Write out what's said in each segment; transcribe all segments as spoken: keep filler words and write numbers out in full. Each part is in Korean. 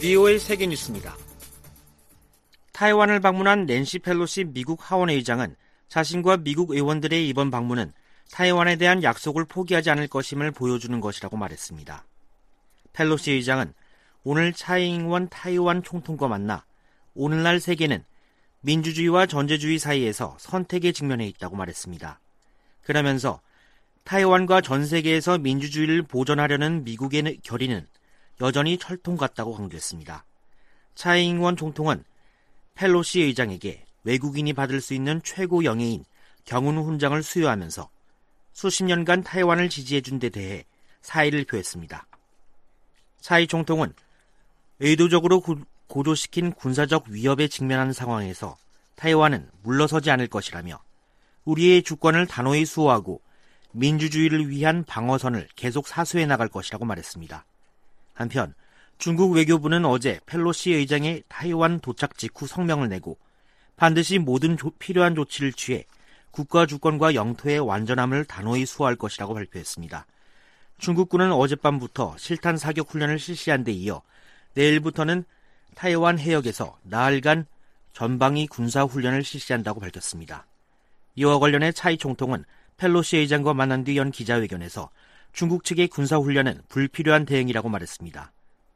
브이오에이 세계뉴스입니다. 타이완을 방문한 낸시 펠로시 미국 하원의장은 자신과 미국 의원들의 이번 방문은 타이완에 대한 약속을 포기하지 않을 것임을 보여주는 것이라고 말했습니다. 펠로시 의장은 오늘 차이잉원 타이완 총통과 만나 오늘날 세계는 민주주의와 전제주의 사이에서 선택에 직면해 있다고 말했습니다. 그러면서 타이완과 전 세계에서 민주주의를 보존하려는 미국의 결의는 여전히 철통 같다고 강조했습니다. 차이잉원 총통은 펠로시 의장에게 외국인이 받을 수 있는 최고 영예인 경운 훈장을 수여하면서 수십 년간 타이완을 지지해준 데 대해 사의를 표했습니다. 차이 총통은 의도적으로 고, 고조시킨 군사적 위협에 직면하는 상황에서 타이완은 물러서지 않을 것이라며 우리의 주권을 단호히 수호하고 민주주의를 위한 방어선을 계속 사수해 나갈 것이라고 말했습니다. 한편 중국 외교부는 어제 펠로시 의장의 타이완 도착 직후 성명을 내고 반드시 모든 조, 필요한 조치를 취해 국가 주권과 영토의 완전함을 단호히 수호할 것이라고 발표했습니다. 중국군은 어젯밤부터 실탄 사격 훈련을 실시한 데 이어 내일부터는 타이완 해역에서 나흘간 전방위 군사 훈련을 실시한다고 밝혔습니다. 이와 관련해 차이 총통은 펠로시 의장과 만난 뒤 연 기자회견에서 중국 측의 군사훈련은 불필요한 대응이라고 말했습니다.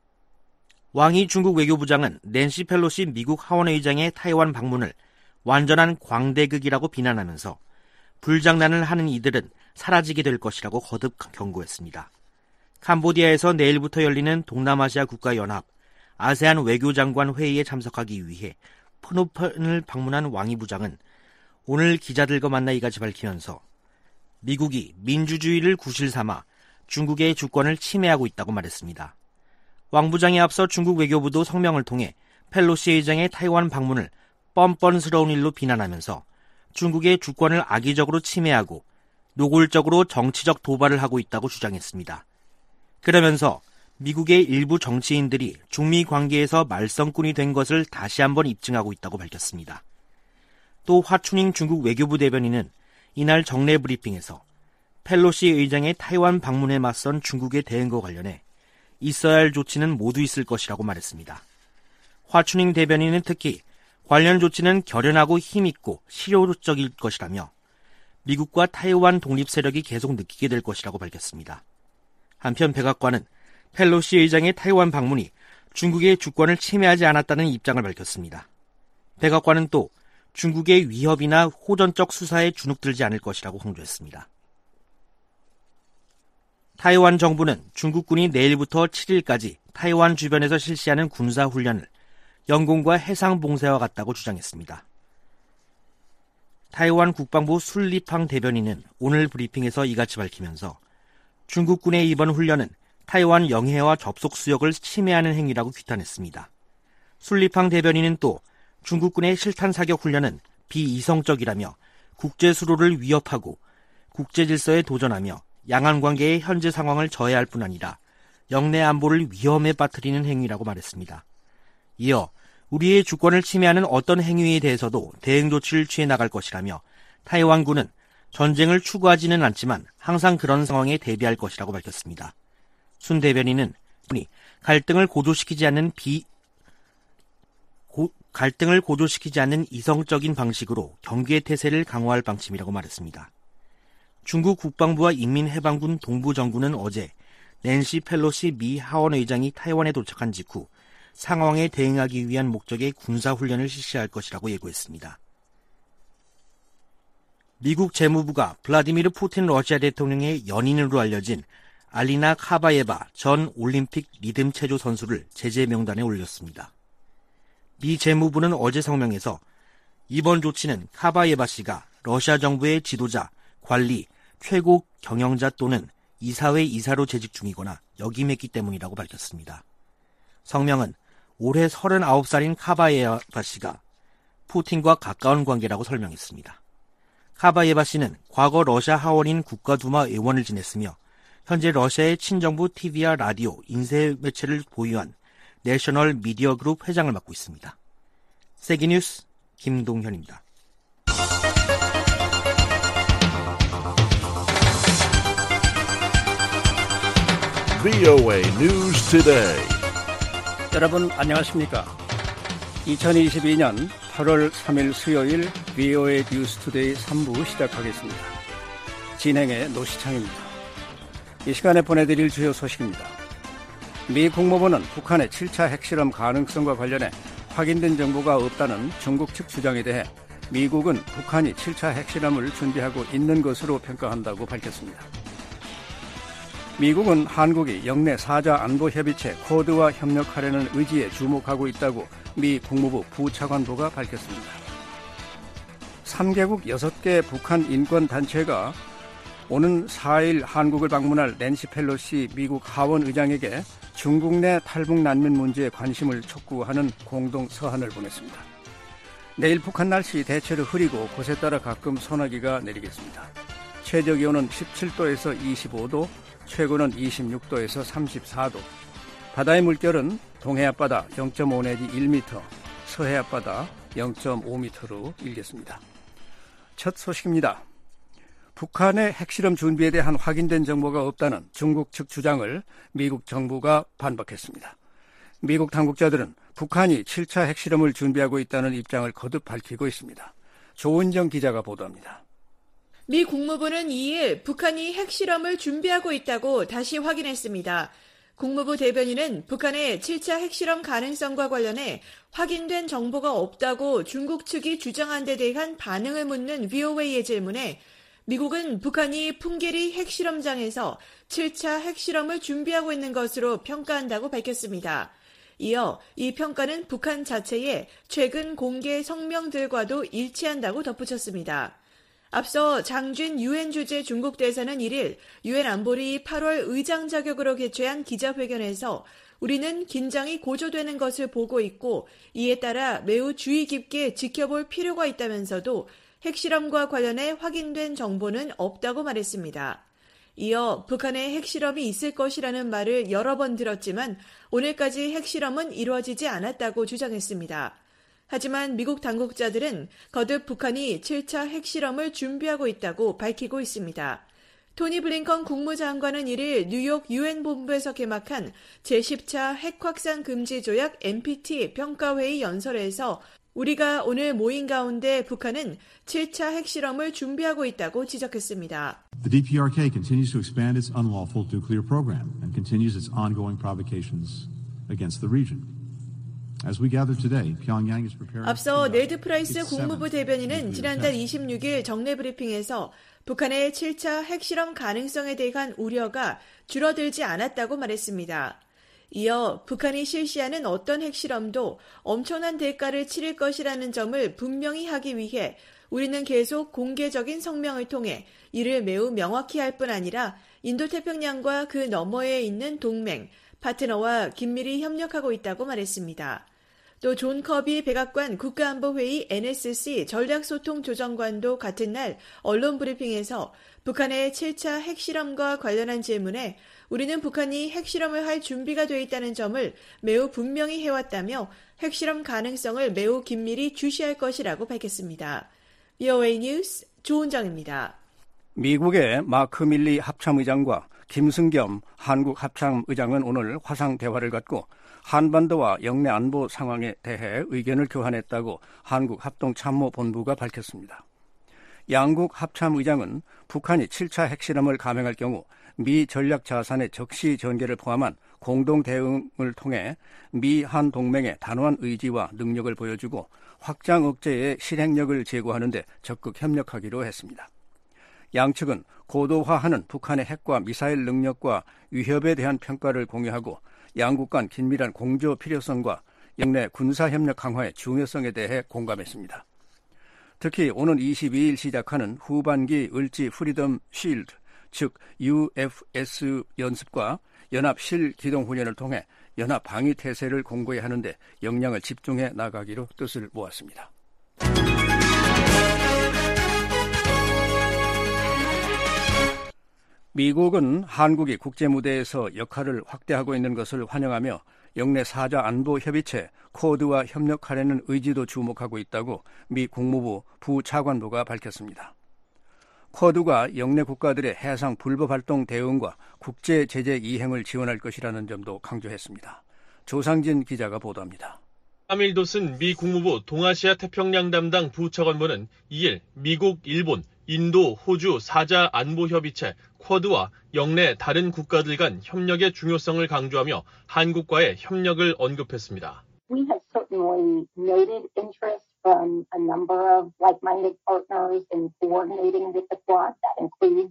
왕이 중국 외교부장은 낸시 펠로시 미국 하원의장의 타이완 방문을 완전한 광대극이라고 비난하면서 불장난을 하는 이들은 사라지게 될 것이라고 거듭 경고했습니다. 캄보디아에서 내일부터 열리는 동남아시아 국가연합 아세안 외교장관 회의에 참석하기 위해 프놈펜을 방문한 왕이 부장은 오늘 기자들과 만나 이같이 밝히면서 미국이 민주주의를 구실 삼아 중국의 주권을 침해하고 있다고 말했습니다. 왕 부장에 앞서 중국 외교부도 성명을 통해 펠로시 의장의 타이완 방문을 뻔뻔스러운 일로 비난하면서 중국의 주권을 악의적으로 침해하고 노골적으로 정치적 도발을 하고 있다고 주장했습니다. 그러면서 미국의 일부 정치인들이 중미 관계에서 말썽꾼이 된 것을 다시 한번 입증하고 있다고 밝혔습니다. 또 화춘잉 중국 외교부 대변인은 이날 정례 브리핑에서 펠로시 의장의 타이완 방문에 맞선 중국의 대응과 관련해 있어야 할 조치는 모두 있을 것이라고 말했습니다. 화춘잉 대변인은 특히 관련 조치는 결연하고 힘있고 실효적일 것이라며 미국과 타이완 독립 세력이 계속 느끼게 될 것이라고 밝혔습니다. 한편 백악관은 펠로시 의장의 타이완 방문이 중국의 주권을 침해하지 않았다는 입장을 밝혔습니다. 백악관은 또 중국의 위협이나 호전적 수사에 주눅들지 않을 것이라고 강조했습니다. 타이완 정부는 중국군이 내일부터 칠 일까지 타이완 주변에서 실시하는 군사훈련을 영공과 해상봉쇄와 같다고 주장했습니다. 타이완 국방부 순리팡 대변인은 오늘 브리핑에서 이같이 밝히면서 중국군의 이번 훈련은 타이완 영해와 접속 수역을 침해하는 행위라고 규탄했습니다. 순리팡 대변인은 또 중국군의 실탄 사격 훈련은 비이성적이라며 국제 수로를 위협하고 국제 질서에 도전하며 양안 관계의 현재 상황을 저해할 뿐 아니라 영내 안보를 위험에 빠뜨리는 행위라고 말했습니다. 이어 우리의 주권을 침해하는 어떤 행위에 대해서도 대응 조치를 취해 나갈 것이라며 타이완군은 전쟁을 추구하지는 않지만 항상 그런 상황에 대비할 것이라고 밝혔습니다. 순 대변인은 갈등을 고조시키지 않는 비 고, 갈등을 고조시키지 않는 이성적인 방식으로 경계 태세를 강화할 방침이라고 말했습니다. 중국 국방부와 인민해방군 동부정부는 어제 낸시 펠로시 미 하원의장이 타이완에 도착한 직후 상황에 대응하기 위한 목적의 군사훈련을 실시할 것이라고 예고했습니다. 미국 재무부가 블라디미르 푸틴 러시아 대통령의 연인으로 알려진 알리나 카바예바 전 올림픽 리듬 체조 선수를 제재 명단에 올렸습니다. 미 재무부는 어제 성명에서 이번 조치는 카바예바 씨가 러시아 정부의 지도자, 관리, 최고 경영자 또는 이사회 이사로 재직 중이거나 역임했기 때문이라고 밝혔습니다. 성명은 올해 서른아홉 살인 카바예바 씨가 푸틴과 가까운 관계라고 설명했습니다. 카바예바 씨는 과거 러시아 하원인 국가두마 의원을 지냈으며 현재 러시아의 친정부 티비와 라디오, 인쇄 매체를 보유한 내셔널 미디어 그룹 회장을 맡고 있습니다. 세계뉴스 김동현입니다. 브이오에이 News Today. 여러분 안녕하십니까? 이천이십이년 팔월 삼일 수요일 브이오에이 뉴스투데이 삼 부 시작하겠습니다. 진행의 노시창입니다. 이 시간에 보내드릴 주요 소식입니다. 미 국무부는 북한의 칠 차 핵실험 가능성과 관련해 확인된 정보가 없다는 중국 측 주장에 대해 미국은 북한이 칠 차 핵실험을 준비하고 있는 것으로 평가한다고 밝혔습니다. 미국은 한국이 영내 사자 안보협의체 쿼드와 협력하려는 의지에 주목하고 있다고 미 국무부 부차관보가 밝혔습니다. 삼 개국 여섯 개 북한 인권단체가 오는 사일 한국을 방문할 낸시 펠로시 미국 하원의장에게 중국 내 탈북 난민 문제에 관심을 촉구하는 공동 서한을 보냈습니다. 내일 북한 날씨 대체로 흐리고 곳에 따라 가끔 소나기가 내리겠습니다. 최저기온은 십칠 도에서 이십오 도, 최고는 이십육 도에서 삼십사 도. 바다의 물결은 동해 앞바다 영 점 오 내지 일 미터, 서해 앞바다 영 점 오 미터로 일겠습니다. 첫 소식입니다. 북한의 핵실험 준비에 대한 확인된 정보가 없다는 중국 측 주장을 미국 정부가 반박했습니다. 미국 당국자들은 북한이 칠 차 핵실험을 준비하고 있다는 입장을 거듭 밝히고 있습니다. 조은정 기자가 보도합니다. 미 국무부는 이일 북한이 핵실험을 준비하고 있다고 다시 확인했습니다. 국무부 대변인은 북한의 칠 차 핵실험 가능성과 관련해 확인된 정보가 없다고 중국 측이 주장한 데 대한 반응을 묻는 브이오에이의 질문에 미국은 북한이 풍계리 핵실험장에서 칠 차 핵실험을 준비하고 있는 것으로 평가한다고 밝혔습니다. 이어 이 평가는 북한 자체의 최근 공개 성명들과도 일치한다고 덧붙였습니다. 앞서 장준 유엔 주재 중국 대사는 일일 유엔 안보리 팔월 의장 자격으로 개최한 기자회견에서 우리는 긴장이 고조되는 것을 보고 있고 이에 따라 매우 주의 깊게 지켜볼 필요가 있다면서도 핵실험과 관련해 확인된 정보는 없다고 말했습니다. 이어 북한의 핵실험이 있을 것이라는 말을 여러 번 들었지만 오늘까지 핵실험은 이루어지지 않았다고 주장했습니다. 하지만 미국 당국자들은 거듭 북한이 칠 차 핵실험을 준비하고 있다고 밝히고 있습니다. 토니 블링컨 국무장관은 일일 뉴욕 유엔 본부에서 개막한 제십 차 핵확산 금지 조약 엔피티 평가회의 연설에서 우리가 오늘 모인 가운데 북한은 칠 차 핵실험을 준비하고 있다고 지적했습니다. The 디피아르케이 continues to expand its unlawful nuclear program and continues its ongoing provocations against the region. As we gather today, Pyongyang is preparing. 앞서 네드 프라이스 국무부 대변인은 지난달 이십육일 정례 브리핑에서 북한의 칠 차 핵실험 가능성에 대한 우려가 줄어들지 않았다고 말했습니다. 이어 북한이 실시하는 어떤 핵실험도 엄청난 대가를 치를 것이라는 점을 분명히 하기 위해 우리는 계속 공개적인 성명을 통해 이를 매우 명확히 할 뿐 아니라 인도태평양과 그 너머에 있는 동맹, 파트너와 긴밀히 협력하고 있다고 말했습니다. 또 존 커비 백악관 국가안보회의 엔에스씨 전략소통조정관도 같은 날 언론 브리핑에서 북한의 칠 차 핵실험과 관련한 질문에 우리는 북한이 핵실험을 할 준비가 돼 있다는 점을 매우 분명히 해왔다며 핵실험 가능성을 매우 긴밀히 주시할 것이라고 밝혔습니다. 브이오에이 뉴스 조은정입니다. 미국의 마크 밀리 합참의장과 김승겸 한국 합참의장은 오늘 화상 대화를 갖고 한반도와 영내 안보 상황에 대해 의견을 교환했다고 한국 합동참모본부가 밝혔습니다. 양국 합참의장은 북한이 칠 차 핵실험을 감행할 경우 미 전략자산의 적시 전개를 포함한 공동 대응을 통해 미-한 동맹의 단호한 의지와 능력을 보여주고 확장 억제의 실행력을 제고하는 데 적극 협력하기로 했습니다. 양측은 고도화하는 북한의 핵과 미사일 능력과 위협에 대한 평가를 공유하고 양국 간 긴밀한 공조 필요성과 영내 군사협력 강화의 중요성에 대해 공감했습니다. 특히 오는 이십이일 시작하는 후반기 을지 프리덤 쉴드, 즉 유에프에스 연습과 연합 실기동훈련을 통해 연합 방위 태세를 공고히 하는데 역량을 집중해 나가기로 뜻을 모았습니다. 미국은 한국이 국제무대에서 역할을 확대하고 있는 것을 환영하며 영내 사자 안보 협의체 쿼드와 협력하려는 의지도 주목하고 있다고 미 국무부 부차관보가 밝혔습니다. 쿼드가 영내 국가들의 해상 불법 활동 대응과 국제 제재 이행을 지원할 것이라는 점도 강조했습니다. 조상진 기자가 보도합니다. 삼 일 도슨 미 국무부 동아시아 태평양 담당 부차관보는 이 일 미국, 일본, 인도, 호주 사자 안보협의체 쿼드와 영내 다른 국가들 간 협력의 중요성을 강조하며 한국과의 협력을 언급했습니다. We have certainly noted interest from a number of like-minded partners in coordinating with the Quad. That includes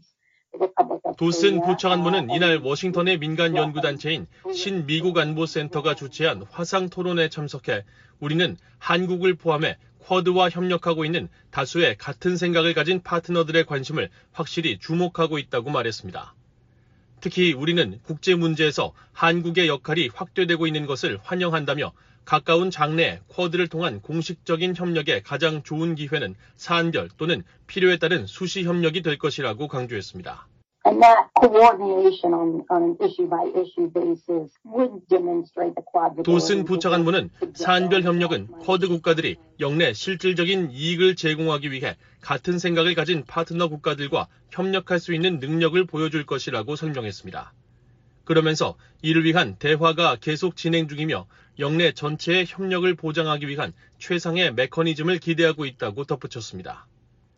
도슨 부차관보는 이날 워싱턴의 민간 연구단체인 신미국 안보센터가 주최한 화상 토론에 참석해 우리는 한국을 포함해 쿼드와 협력하고 있는 다수의 같은 생각을 가진 파트너들의 관심을 확실히 주목하고 있다고 말했습니다. 특히 우리는 국제 문제에서 한국의 역할이 확대되고 있는 것을 환영한다며 가까운 장래에 쿼드를 통한 공식적인 협력의 가장 좋은 기회는 사안별 또는 필요에 따른 수시 협력이 될 것이라고 강조했습니다. And that coordination on, on an issue-by-issue basis would demonstrate the Quad's 도슨 부차관보는 사안별 협력은 쿼드 국가들이 영내 실질적인 이익을 제공하기 위해 같은 생각을 가진 파트너 국가들과 협력할 수 있는 능력을 보여줄 것이라고 설명했습니다. 그러면서 이를 위한 대화가 계속 진행 중이며 영내 전체의 협력을 보장하기 위한 최상의 메커니즘을 기대하고 있다고 덧붙였습니다.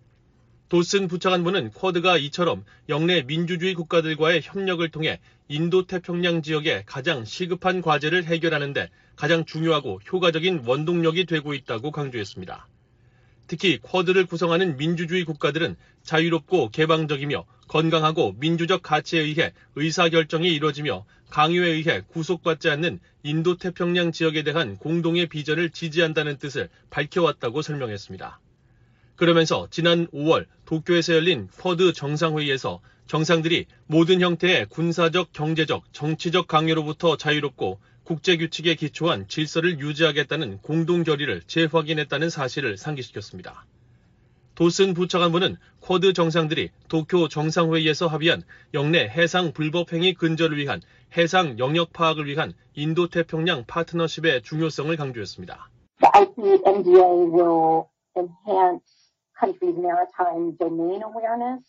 도슨 부차관보는 쿼드가 이처럼 영내 민주주의 국가들과의 협력을 통해 인도태평양 지역의 가장 시급한 과제를 해결하는 데 가장 중요하고 효과적인 원동력이 되고 있다고 강조했습니다. 특히 쿼드를 구성하는 민주주의 국가들은 자유롭고 개방적이며 건강하고 민주적 가치에 의해 의사결정이 이루어지며 강요에 의해 구속받지 않는 인도태평양 지역에 대한 공동의 비전을 지지한다는 뜻을 밝혀왔다고 설명했습니다. 그러면서 지난 오월 도쿄에서 열린 쿼드 정상회의에서 정상들이 모든 형태의 군사적, 경제적, 정치적 강요로부터 자유롭고 국제규칙에 기초한 질서를 유지하겠다는 공동 결의를 재확인했다는 사실을 상기시켰습니다. 도슨 부차관보는 쿼드 정상들이 도쿄 정상회의에서 합의한 영내 해상 불법행위 근절을 위한 해상 영역 파악을 위한 인도태평양 파트너십의 중요성을 강조했습니다. The 아이피엠디에이 will enhance countries' maritime domain awareness.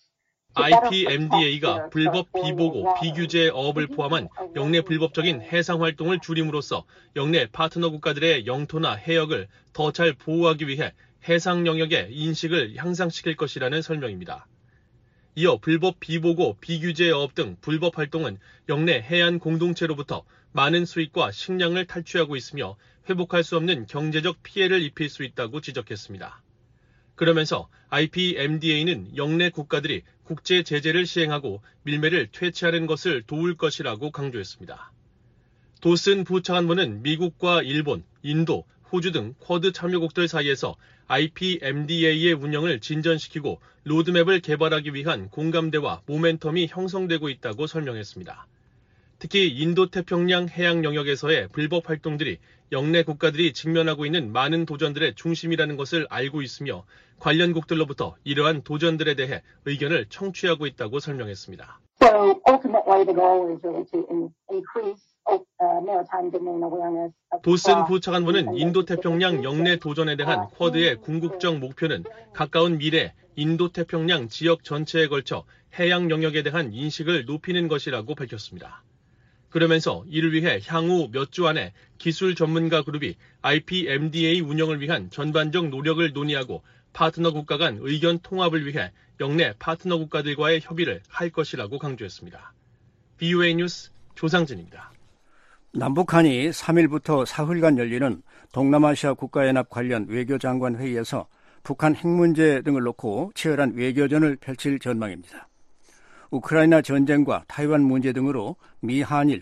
아이피엠디에이가 불법 비보고 비규제 어업을 포함한 영내 불법적인 해상 활동을 줄임으로써 영내 파트너 국가들의 영토나 해역을 더 잘 보호하기 위해 해상 영역의 인식을 향상시킬 것이라는 설명입니다. 이어 불법 비보고 비규제 어업 등 불법 활동은 영내 해안 공동체로부터 많은 수익과 식량을 탈취하고 있으며 회복할 수 없는 경제적 피해를 입힐 수 있다고 지적했습니다. 그러면서 아이피엠디에이는 영내 국가들이 국제 제재를 시행하고 밀매를 퇴치하는 것을 도울 것이라고 강조했습니다. 도슨 부차관보는 미국과 일본, 인도, 호주 등 쿼드 참여국들 사이에서 아이피엠디에이의 운영을 진전시키고 로드맵을 개발하기 위한 공감대와 모멘텀이 형성되고 있다고 설명했습니다. 특히 인도태평양 해양 영역에서의 불법 활동들이 영내 국가들이 직면하고 있는 많은 도전들의 중심이라는 것을 알고 있으며 관련국들로부터 이러한 도전들에 대해 의견을 청취하고 있다고 설명했습니다. So ultimately the goal is really to increase maritime domain awareness. 도슨 부차관보는 인도태평양 영내 도전에 대한 쿼드의 궁극적 목표는 가까운 미래 인도태평양 지역 전체에 걸쳐 해양 영역에 대한 인식을 높이는 것이라고 밝혔습니다. 그러면서 이를 위해 향후 몇 주 안에 기술 전문가 그룹이 아이피엠디에이 운영을 위한 전반적 노력을 논의하고 파트너 국가 간 의견 통합을 위해 영내 파트너 국가들과의 협의를 할 것이라고 강조했습니다. 비오에이 뉴스 조상진입니다. 남북한이 삼 일부터 사흘간 열리는 동남아시아 국가연합 관련 외교장관 회의에서 북한 핵 문제 등을 놓고 치열한 외교전을 펼칠 전망입니다. 우크라이나 전쟁과 타이완 문제 등으로 미한일,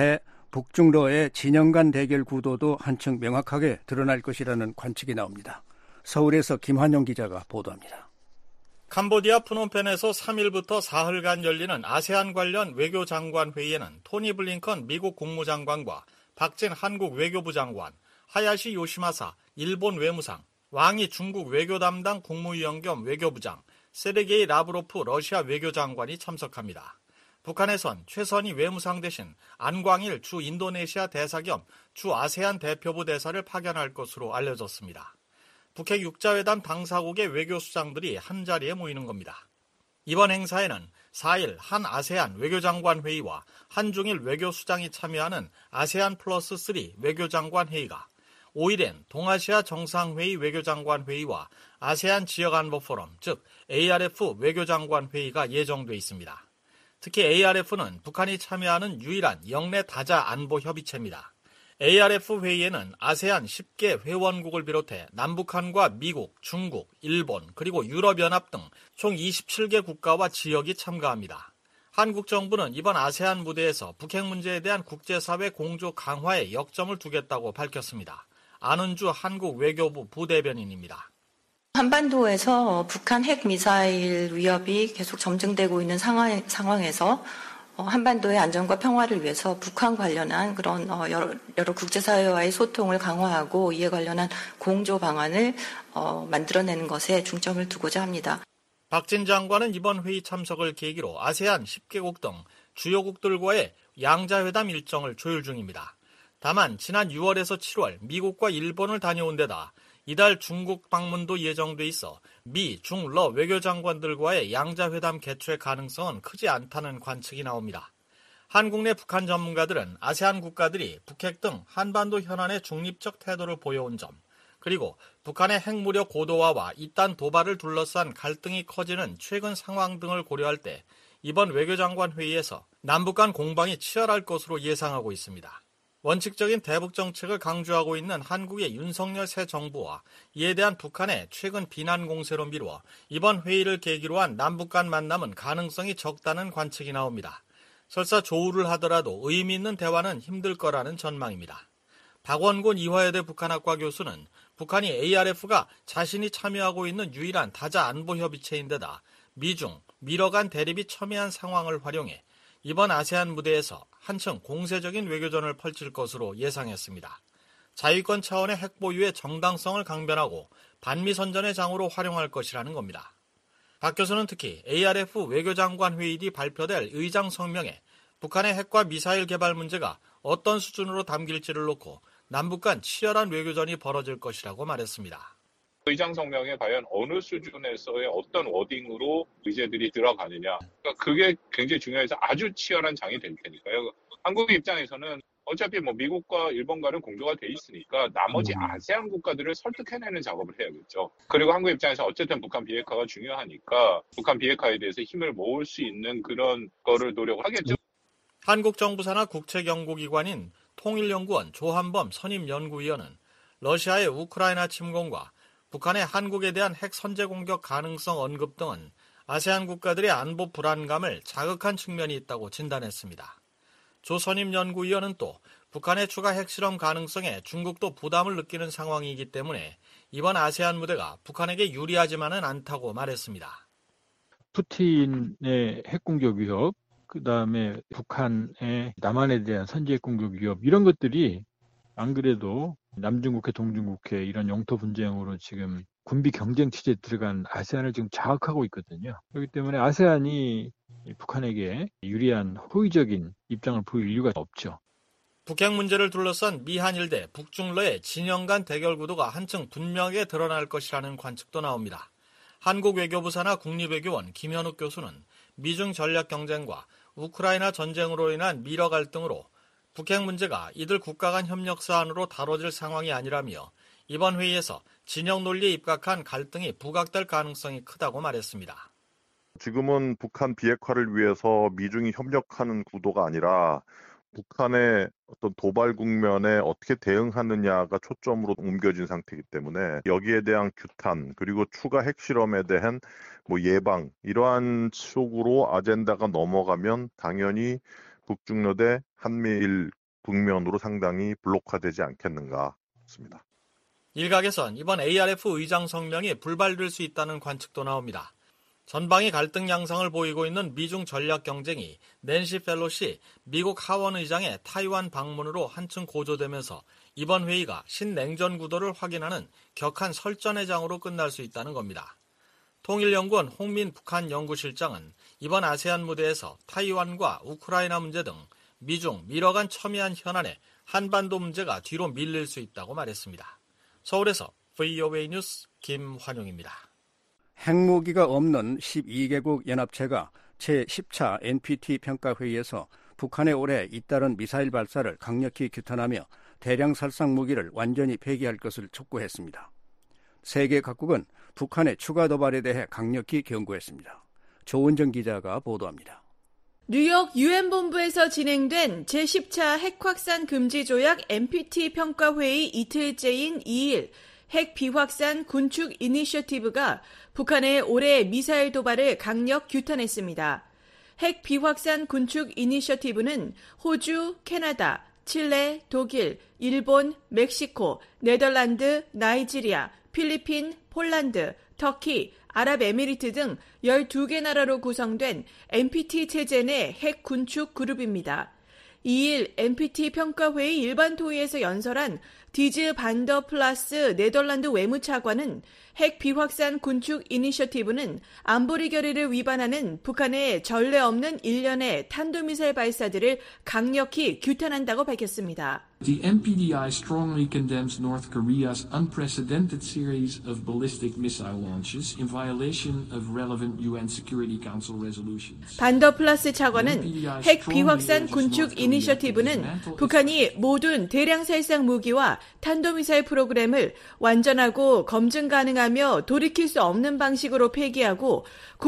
대북중로의 진영 간 대결 구도도 한층 명확하게 드러날 것이라는 관측이 나옵니다. 서울에서 김환영 기자가 보도합니다. 캄보디아 프놈펜에서 삼 일부터 사흘간 열리는 아세안 관련 외교장관 회의에는 토니 블링컨 미국 국무장관과 박진 한국 외교부 장관, 하야시 요시마사 일본 외무상, 왕이 중국 외교 담당 국무위원 겸 외교부장, 세르게이 라브로프 러시아 외교장관이 참석합니다. 북한에선 최선희 외무상 대신 안광일 주 인도네시아 대사 겸 주 아세안 대표부 대사를 파견할 것으로 알려졌습니다. 북핵 육자회담 당사국의 외교수장들이 한자리에 모이는 겁니다. 이번 행사에는 사 일 한 아세안 외교장관 회의와 한중일 외교수장이 참여하는 아세안 플러스 삼 외교장관 회의가, 오 일엔 동아시아 정상회의 외교장관 회의와 아세안 지역안보포럼, 즉 에이알에프 외교장관 회의가 예정돼 있습니다. 특히 에이알에프는 북한이 참여하는 유일한 영내 다자 안보 협의체입니다. 에이알에프 회의에는 아세안 십 개 회원국을 비롯해 남북한과 미국, 중국, 일본, 그리고 유럽연합 등 총 이십칠 개 국가와 지역이 참가합니다. 한국 정부는 이번 아세안 무대에서 북핵 문제에 대한 국제사회 공조 강화에 역점을 두겠다고 밝혔습니다. 안은주 한국 외교부 부대변인입니다. 한반도에서 북한 핵미사일 위협이 계속 점증되고 있는 상황, 상황에서 한반도의 안전과 평화를 위해서 북한 관련한 그런 여러, 여러 국제사회와의 소통을 강화하고 이에 관련한 공조 방안을 만들어내는 것에 중점을 두고자 합니다. 박진 장관은 이번 회의 참석을 계기로 아세안 십 개국 등 주요국들과의 양자회담 일정을 조율 중입니다. 다만 지난 유월에서 칠월 미국과 일본을 다녀온 데다 이달 중국 방문도 예정돼 있어 미, 중, 러 외교장관들과의 양자회담 개최 가능성은 크지 않다는 관측이 나옵니다. 한국 내 북한 전문가들은 아세안 국가들이 북핵 등 한반도 현안에 중립적 태도를 보여온 점, 그리고 북한의 핵무력 고도화와 이딴 도발을 둘러싼 갈등이 커지는 최근 상황 등을 고려할 때 이번 외교장관 회의에서 남북 간 공방이 치열할 것으로 예상하고 있습니다. 원칙적인 대북 정책을 강조하고 있는 한국의 윤석열 새 정부와 이에 대한 북한의 최근 비난 공세로 미루어 이번 회의를 계기로 한 남북 간 만남은 가능성이 적다는 관측이 나옵니다. 설사 조우를 하더라도 의미 있는 대화는 힘들 거라는 전망입니다. 박원곤 이화여대 북한학과 교수는 북한이 에이알에프가 자신이 참여하고 있는 유일한 다자 안보협의체인데다 미중, 미러 간 대립이 첨예한 상황을 활용해 이번 아세안 무대에서 한층 공세적인 외교전을 펼칠 것으로 예상했습니다. 자위권 차원의 핵 보유의 정당성을 강변하고 반미선전의 장으로 활용할 것이라는 겁니다. 박 교수는 특히 에이알에프 외교장관 회의 뒤 발표될 의장 성명에 북한의 핵과 미사일 개발 문제가 어떤 수준으로 담길지를 놓고 남북 간 치열한 외교전이 벌어질 것이라고 말했습니다. 의장 성명에 과연 어느 수준에서의 어떤 워딩으로 의제들이 들어가느냐. 그러니까 그게 굉장히 중요해서 아주 치열한 장이 될 테니까요. 한국 입장에서는 어차피 뭐 미국과 일본과는 공조가 돼 있으니까 나머지 아세안 국가들을 설득해내는 작업을 해야겠죠. 그리고 한국 입장에서 어쨌든 북한 비핵화가 중요하니까 북한 비핵화에 대해서 힘을 모을 수 있는 그런 거를 노력을 하겠죠. 한국 정부 산하 국책연구기관인 통일연구원 조한범 선임연구위원은 러시아의 우크라이나 침공과 북한의 한국에 대한 핵 선제 공격 가능성 언급 등은 아세안 국가들의 안보 불안감을 자극한 측면이 있다고 진단했습니다. 조 선임연구위원은 또 북한의 추가 핵실험 가능성에 중국도 부담을 느끼는 상황이기 때문에 이번 아세안 무대가 북한에게 유리하지만은 않다고 말했습니다. 푸틴의 핵공격 위협, 그다음에 북한의 남한에 대한 선제 공격 위협, 이런 것들이 안 그래도 남중국해, 동중국해 이런 영토 분쟁으로 지금 군비 경쟁 체제에 들어간 아세안을 지금 자극하고 있거든요. 그렇기 때문에 아세안이 북한에게 유리한 호의적인 입장을 보일 이유가 없죠. 북핵 문제를 둘러싼 미한일대, 북중러의 진영 간 대결 구도가 한층 분명하게 드러날 것이라는 관측도 나옵니다. 한국 외교부 산하 국립외교원 김현욱 교수는 미중 전략 경쟁과 우크라이나 전쟁으로 인한 미러 갈등으로 북핵 문제가 이들 국가 간 협력 사안으로 다뤄질 상황이 아니라며 이번 회의에서 진영 논리에 입각한 갈등이 부각될 가능성이 크다고 말했습니다. 지금은 북한 비핵화를 위해서 미중이 협력하는 구도가 아니라 북한의 어떤 도발 국면에 어떻게 대응하느냐가 초점으로 옮겨진 상태이기 때문에 여기에 대한 규탄 그리고 추가 핵실험에 대한 뭐 예방 이러한 쪽으로 아젠다가 넘어가면 당연히 북중러 대 한미일 국면으로 상당히 블록화되지 않겠는가 싶습니다. 일각에선 이번 에이알에프 의장 성명이 불발될 수 있다는 관측도 나옵니다. 전방이 갈등 양상을 보이고 있는 미중 전략 경쟁이 낸시 펠로시 미국 하원 의장의 타이완 방문으로 한층 고조되면서 이번 회의가 신냉전 구도를 확인하는 격한 설전의 장으로 끝날 수 있다는 겁니다. 통일연구원 홍민 북한 연구실장은 이번 아세안 무대에서 타이완과 우크라이나 문제 등 미중, 미러 간 첨예한 현안에 한반도 문제가 뒤로 밀릴 수 있다고 말했습니다. 서울에서 브이오에이 뉴스 김환용입니다. 핵무기가 없는 십이 개국 연합체가 제십 차 엔피티 평가회의에서 북한의 올해 잇따른 미사일 발사를 강력히 규탄하며 대량 살상 무기를 완전히 폐기할 것을 촉구했습니다. 세계 각국은 북한의 추가 도발에 대해 강력히 경고했습니다. 조은정 기자가 보도합니다. 뉴욕 유엔 본부에서 진행된 제십 차 핵확산 금지 조약 엔피티 평가회의 이틀째인 이 일 핵 비확산 군축 이니셔티브가 북한의 올해 미사일 도발을 강력 규탄했습니다. 핵 비확산 군축 이니셔티브는 호주, 캐나다, 칠레, 독일, 일본, 멕시코, 네덜란드, 나이지리아, 필리핀, 폴란드, 터키, 아랍에미리트 등 열두 개 나라로 구성된 엔피티 체제 내 핵 군축 그룹입니다. 이 일 엔피티 평가회의 일반 토의에서 연설한 디즈 반더 플라스 네덜란드 외무차관은 핵 비확산 군축 이니셔티브는 안보리 결의를 위반하는 북한의 전례 없는 일련의 탄도미사일 발사들을 강력히 규탄한다고 밝혔습니다. The 엔 피 디 아이 strongly condemns North Korea's unprecedented series of ballistic missile launches in violation of relevant 유엔 Security Council resolutions. 반더 플라스 차관은 핵 비확산 군축 이니셔티브는 북한이 모든 대량 살상 무기와 탄도미사일 프로그램을 완전하고 검증 가능하며 돌이킬 수 없는 방식으로 폐기하고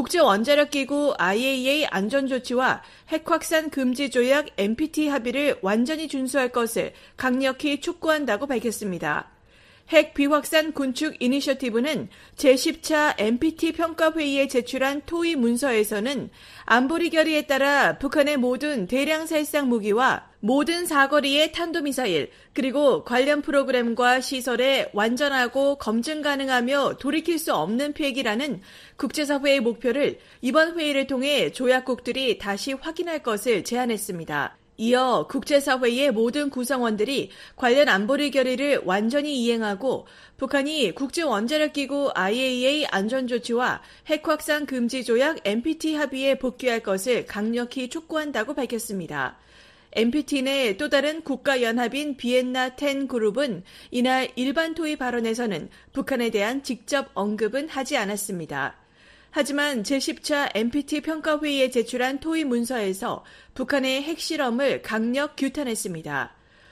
국제원자력기구 아이 에이 이의 안전조치와 핵확산 금지 조약 엔피티 합의를 완전히 준수할 것을 강력히 촉구한다고 밝혔습니다. 핵 비확산 군축 이니셔티브는 제십 차 엔피티 평가회의에 제출한 토의 문서에서는 안보리 결의에 따라 북한의 모든 대량 살상 무기와 모든 사거리의 탄도미사일 그리고 관련 프로그램과 시설에 완전하고 검증 가능하며 돌이킬 수 없는 폐기라는 국제사회의 목표를 이번 회의를 통해 조약국들이 다시 확인할 것을 제안했습니다. 이어 국제사회의 모든 구성원들이 관련 안보리 결의를 완전히 이행하고 북한이 국제원자력기구 아이 에이 이의 안전조치와 핵확산 금지 조약 엔피티 합의에 복귀할 것을 강력히 촉구한다고 밝혔습니다. 엔피티 내 또 다른 국가연합인 비엔나 텐 그룹은 이날 일반 토의 발언에서는 북한에 대한 직접 언급은 하지 않았습니다. 하지만 제십 차 엔피티 평가회의에 제출한 토의 문서에서 북한의 핵실험을 강력 규탄했습니다.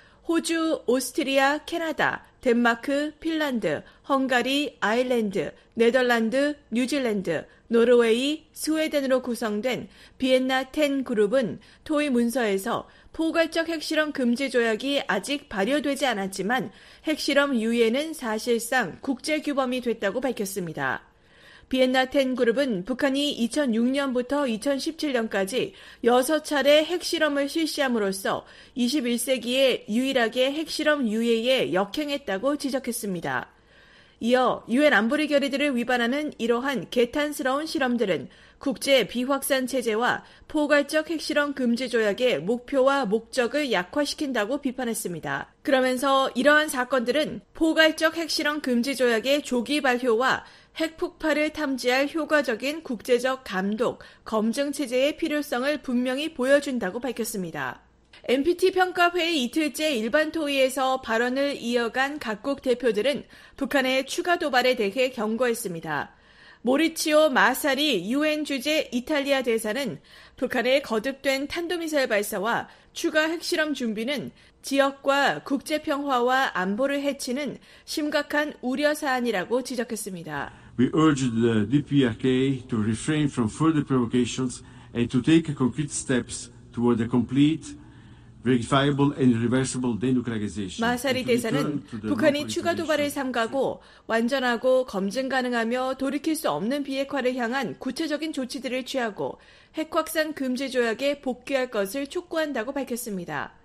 호주, 오스트리아, 캐나다, 덴마크, 핀란드, 헝가리, 아일랜드, 네덜란드, 뉴질랜드, 노르웨이, 스웨덴으로 구성된 비엔나 텐 그룹은 토의 문서에서 포괄적 핵실험 금지 조약이 아직 발효되지 않았지만 핵실험 유예는 사실상 국제규범이 됐다고 밝혔습니다. 비엔나 텐 그룹은 북한이 이천육 년부터 이천십칠 년까지 여섯 차례 핵실험을 실시함으로써 이십일 세기에 유일하게 핵실험 유예에 역행했다고 지적했습니다. 이어 유엔 안보리 결의들을 위반하는 이러한 개탄스러운 실험들은 국제 비확산 체제와 포괄적 핵실험 금지 조약의 목표와 목적을 약화시킨다고 비판했습니다. 그러면서 이러한 사건들은 포괄적 핵실험 금지 조약의 조기 발효와 핵폭발을 탐지할 효과적인 국제적 감독, 검증 체제의 필요성을 분명히 보여준다고 밝혔습니다. 엔피티 평가회의 이틀째 일반 토의에서 발언을 이어간 각국 대표들은 북한의 추가 도발에 대해 경고했습니다. 모리치오 마사리 유엔 주재 이탈리아 대사는 북한의 거듭된 탄도미사일 발사와 추가 핵실험 준비는 지역과 국제평화와 안보를 해치는 심각한 우려 사안이라고 지적했습니다. We urge the 디 피 알 케이 to refrain from further provocations and to take concrete steps toward a complete, verifiable and irreversible denuclearization. 마사리 대사는 북한이 추가 도발을 삼가고 완전하고 검증 가능하며 돌이킬 수 없는 비핵화를 향한 구체적인 조치들을 취하고 핵확산 금지 조약에 복귀할 것을 촉구한다고 밝혔습니다.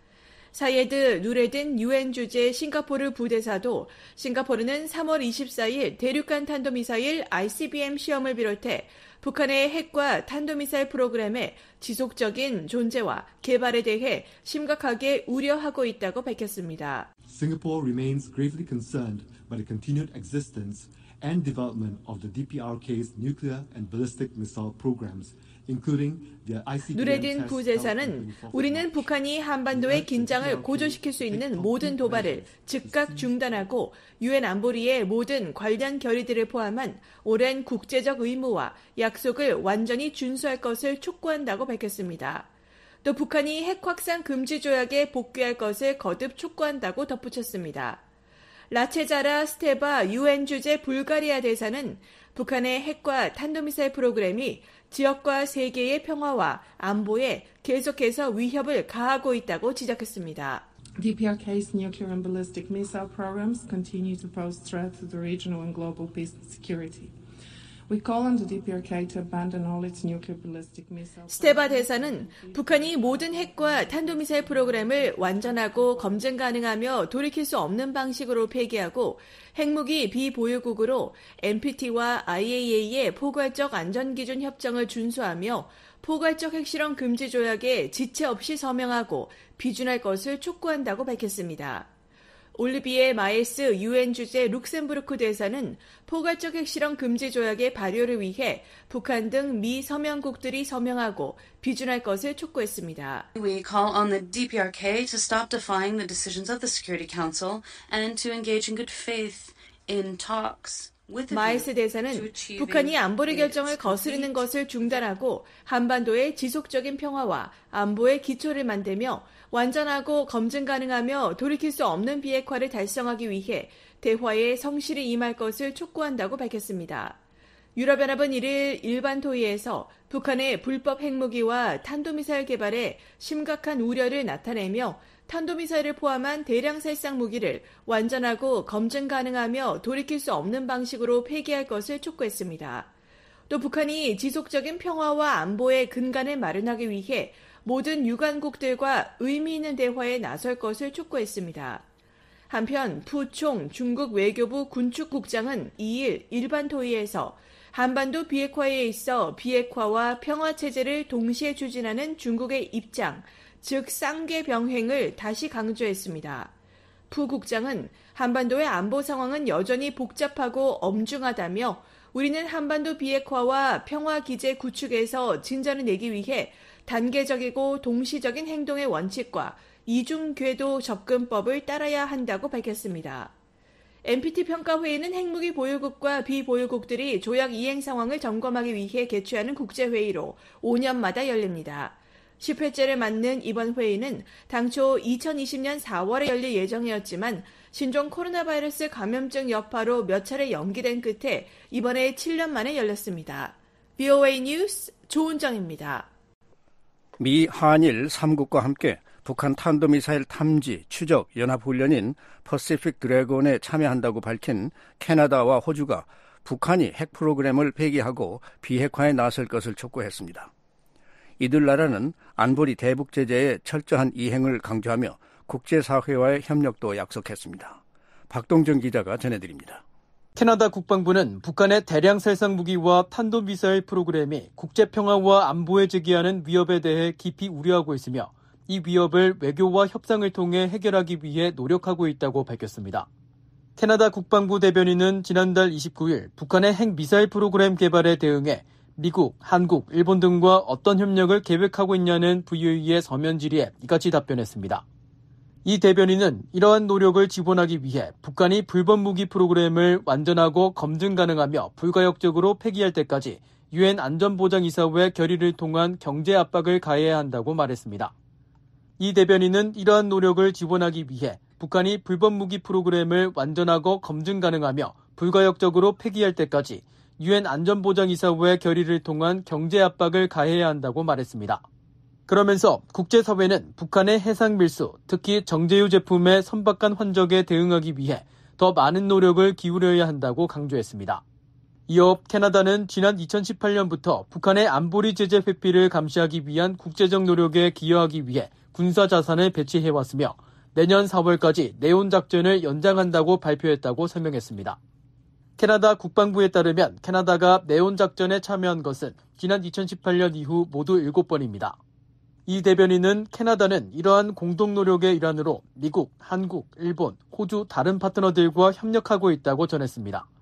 사예드 누레든 유엔 주재 싱가포르 부대사도 싱가포르는 삼월 이십사일 대륙간 탄도미사일 아이 씨 비 엠 시험을 비롯해 북한의 핵과 탄도미사일 프로그램의 지속적인 존재와 개발에 대해 심각하게 우려하고 있다고 밝혔습니다. Singapore remains gravely concerned by the continued existence and development of the D P R K's nuclear and ballistic missile programs, including the I C B M 누레딘 test 부대사는 우리는 북한이 한반도의 긴장을 고조시킬 수 있는 모든 도발을 즉각 중단하고 유엔 안보리의 모든 관련 결의들을 포함한 오랜 국제적 의무와 약속을 완전히 준수할 것을 촉구한다고 밝혔습니다. 또 북한이 핵 확산 금지 조약에 복귀할 것을 거듭 촉구한다고 덧붙였습니다. 라체자라 스테바 유엔 주재 불가리아 대사는 북한의 핵과 탄도미사일 프로그램이 지역과 세계의 평화와 안보에 계속해서 위협을 가하고 있다고 지적했습니다. D P R K's nuclear and ballistic missile programs continue to pose threat to the regional and global peace and security. We call on the D P R K to abandon all its nuclear ballistic missiles. 스테바 대사는 북한이 모든 핵과 탄도미사일 프로그램을 완전하고 검증 가능하며 돌이킬 수 없는 방식으로 폐기하고 핵무기 비보유국으로 엔피티와 아이에이이에이의 포괄적 안전기준 협정을 준수하며 포괄적 핵실험 금지 조약에 지체 없이 서명하고 비준할 것을 촉구한다고 밝혔습니다. 올리비에 마에스 유엔 주재 룩셈부르크 대사는 포괄적 핵실험 금지 조약의 발효를 위해 북한 등 미 서명국들이 서명하고 비준할 것을 촉구했습니다. We call on the D P R K to stop defying the decisions of the Security Council and to engage in good faith in talks. 마에스 대사는 북한이 안보리 결정을 거스르는 것을 중단하고 한반도의 지속적인 평화와 안보의 기초를 만들며 완전하고 검증 가능하며 돌이킬 수 없는 비핵화를 달성하기 위해 대화에 성실히 임할 것을 촉구한다고 밝혔습니다. 유럽연합은 이일 일반 토의에서 북한의 불법 핵무기와 탄도미사일 개발에 심각한 우려를 나타내며 탄도미사일을 포함한 대량 살상 무기를 완전하고 검증 가능하며 돌이킬 수 없는 방식으로 폐기할 것을 촉구했습니다. 또 북한이 지속적인 평화와 안보의 근간을 마련하기 위해 모든 유관국들과 의미 있는 대화에 나설 것을 촉구했습니다. 한편 푸총 중국 외교부 군축국장은 이일 일반 토의에서 한반도 비핵화에 있어 비핵화와 평화체제를 동시에 추진하는 중국의 입장, 즉 쌍계 병행을 다시 강조했습니다. 푸 국장은 한반도의 안보 상황은 여전히 복잡하고 엄중하다며 우리는 한반도 비핵화와 평화 기제 구축에서 진전을 내기 위해 단계적이고 동시적인 행동의 원칙과 이중궤도 접근법을 따라야 한다고 밝혔습니다. 엔피티 평가회의는 핵무기 보유국과 비보유국들이 조약 이행 상황을 점검하기 위해 개최하는 국제회의로 오 년마다 열립니다. 십 회째를 맞는 이번 회의는 당초 이천이십 년 사월에 열릴 예정이었지만 신종 코로나 바이러스 감염증 여파로 몇 차례 연기된 끝에 이번에 칠 년 만에 열렸습니다. 브이오에이 뉴스 조은정입니다. 미, 한일 삼 국과 함께 북한 탄도미사일 탐지, 추적, 연합훈련인 퍼시픽 드래곤에 참여한다고 밝힌 캐나다와 호주가 북한이 핵 프로그램을 폐기하고 비핵화에 나설 것을 촉구했습니다. 이들 나라는 안보리 대북 제재의 철저한 이행을 강조하며 국제사회와의 협력도 약속했습니다. 박동정 기자가 전해드립니다. 캐나다 국방부는 북한의 대량 살상 무기와 탄도미사일 프로그램이 국제평화와 안보에 제기하는 위협에 대해 깊이 우려하고 있으며 이 위협을 외교와 협상을 통해 해결하기 위해 노력하고 있다고 밝혔습니다. 캐나다 국방부 대변인은 지난달 이십구일 북한의 핵미사일 프로그램 개발에 대응해 미국, 한국, 일본 등과 어떤 협력을 계획하고 있냐는 브이오에이의 서면 질의에 이같이 답변했습니다. 이 대변인은 이러한 노력을 지원하기 위해 북한이 불법 무기 프로그램을 완전하고 검증 가능하며 불가역적으로 폐기할 때까지 유엔 안전보장이사회 결의를 통한 경제 압박을 가해야 한다고 말했습니다. 이 대변인은 이러한 노력을 지원하기 위해 북한이 불법 무기 프로그램을 완전하고 검증 가능하며 불가역적으로 폐기할 때까지 유엔 안전보장이사회 결의를 통한 경제 압박을 가해야 한다고 말했습니다. 그러면서 국제사회는 북한의 해상 밀수, 특히 정제유 제품의 선박간 환적에 대응하기 위해 더 많은 노력을 기울여야 한다고 강조했습니다. 이어 캐나다는 지난 이천십팔 년부터 북한의 안보리 제재 회피를 감시하기 위한 국제적 노력에 기여하기 위해 군사 자산을 배치해왔으며 내년 사월까지 네온 작전을 연장한다고 발표했다고 설명했습니다. 캐나다 국방부에 따르면 캐나다가 네온 작전에 참여한 것은 지난 이천십팔 년 이후 모두 일곱 번입니다. 이 대변인은 캐나다는 이러한 공동 노력의 일환으로 미국, 한국, 일본, 호주 다른 파트너들과 협력하고 있다고 전했습니다.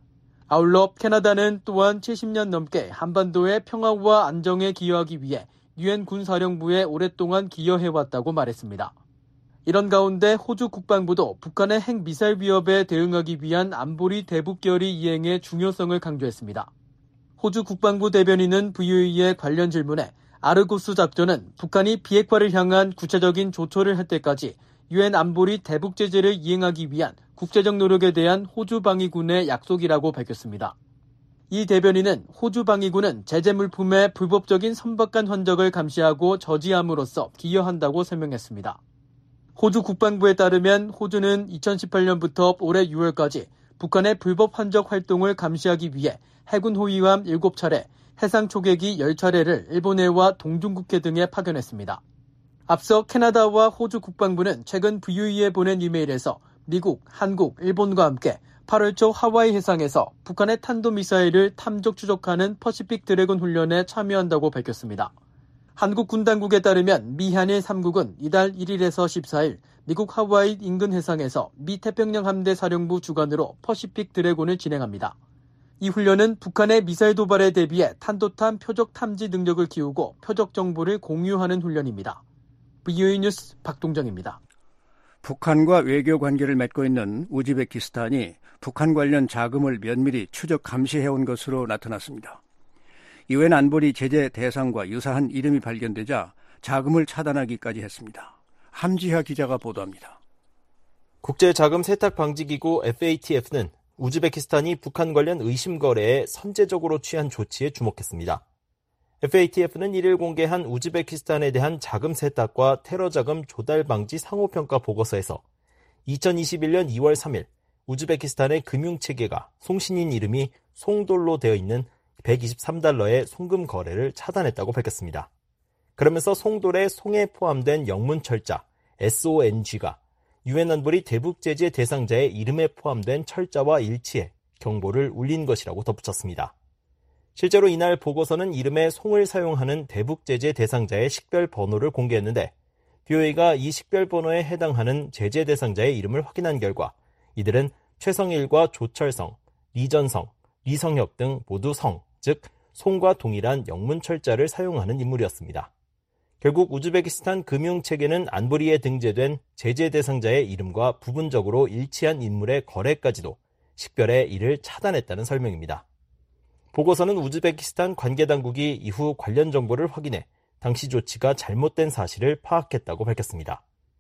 아울러 캐나다는 또한 칠십 년 넘게 한반도의 평화와 안정에 기여하기 위해 유엔 군사령부에 오랫동안 기여해왔다고 말했습니다. 이런 가운데 호주 국방부도 북한의 핵미사일 위협에 대응하기 위한 안보리 대북결의 이행의 중요성을 강조했습니다. 호주 국방부 대변인은 브이오에이의 관련 질문에 아르고스 작전은 북한이 비핵화를 향한 구체적인 조처를 할 때까지 유엔 안보리 대북 제재를 이행하기 위한 국제적 노력에 대한 호주 방위군의 약속이라고 밝혔습니다. 이 대변인은 호주 방위군은 제재 물품의 불법적인 선박간 흔적을 감시하고 저지함으로써 기여한다고 설명했습니다. 호주 국방부에 따르면 호주는 이천십팔 년부터 올해 유월까지 북한의 불법 환적 활동을 감시하기 위해 해군 호위함 일곱 차례, 해상 초계기 십 차례를 일본해와 동중국해 등에 파견했습니다. 앞서 캐나다와 호주 국방부는 최근 브이오에이에 보낸 이메일에서 미국, 한국, 일본과 함께 팔월 초 하와이 해상에서 북한의 탄도미사일을 탐적 추적하는 퍼시픽 드래곤 훈련에 참여한다고 밝혔습니다. 한국 군 당국에 따르면 미 한일 삼 국은 이달 일 일에서 십사 일 미국 하와이 인근 해상에서 미 태평양 함대 사령부 주관으로 퍼시픽 드래곤을 진행합니다. 이 훈련은 북한의 미사일 도발에 대비해 탄도탄 표적 탐지 능력을 키우고 표적 정보를 공유하는 훈련입니다. 브이오에이 뉴스 박동정입니다. 북한과 외교 관계를 맺고 있는 우즈베키스탄이 북한 관련 자금을 면밀히 추적 감시해온 것으로 나타났습니다. 유엔 안보리 제재 대상과 유사한 이름이 발견되자 자금을 차단하기까지 했습니다. 함지하 기자가 보도합니다. 국제자금세탁방지기구 에프에이티에프는 우즈베키스탄이 북한 관련 의심 거래에 선제적으로 취한 조치에 주목했습니다. 에프에이티에프는 일 일 공개한 우즈베키스탄에 대한 자금 세탁과 테러 자금 조달 방지 상호평가 보고서에서 이천이십일 년 이월 삼 일 우즈베키스탄의 금융체계가 송신인 이름이 송돌로 되어 있는 백이십삼 달러의 송금 거래를 차단했다고 밝혔습니다. 그러면서 송돌의 송에 포함된 영문철자 에스오엔지가 유엔 안보리 대북 제재 대상자의 이름에 포함된 철자와 일치해 경보를 울린 것이라고 덧붙였습니다. 실제로 이날 보고서는 이름에 송을 사용하는 대북 제재 대상자의 식별 번호를 공개했는데 브이오에이가 이 식별 번호에 해당하는 제재 대상자의 이름을 확인한 결과 이들은 최성일과 조철성, 리전성, 리성혁 등 모두 성, 즉 송과 동일한 영문 철자를 사용하는 인물이었습니다. 결국 우즈베키스탄 금융체계는 안보리에 등재된 제재 대상자의 이름과 부분적으로 일치한 인물의 거래까지도 식별해 이를 차단했다는 설명입니다. 보고서는 우즈베키스탄 관계당국이 이후 관련 정보를 확인해 당시 조치가 잘못된 사실을 파악했다고 밝혔습니다.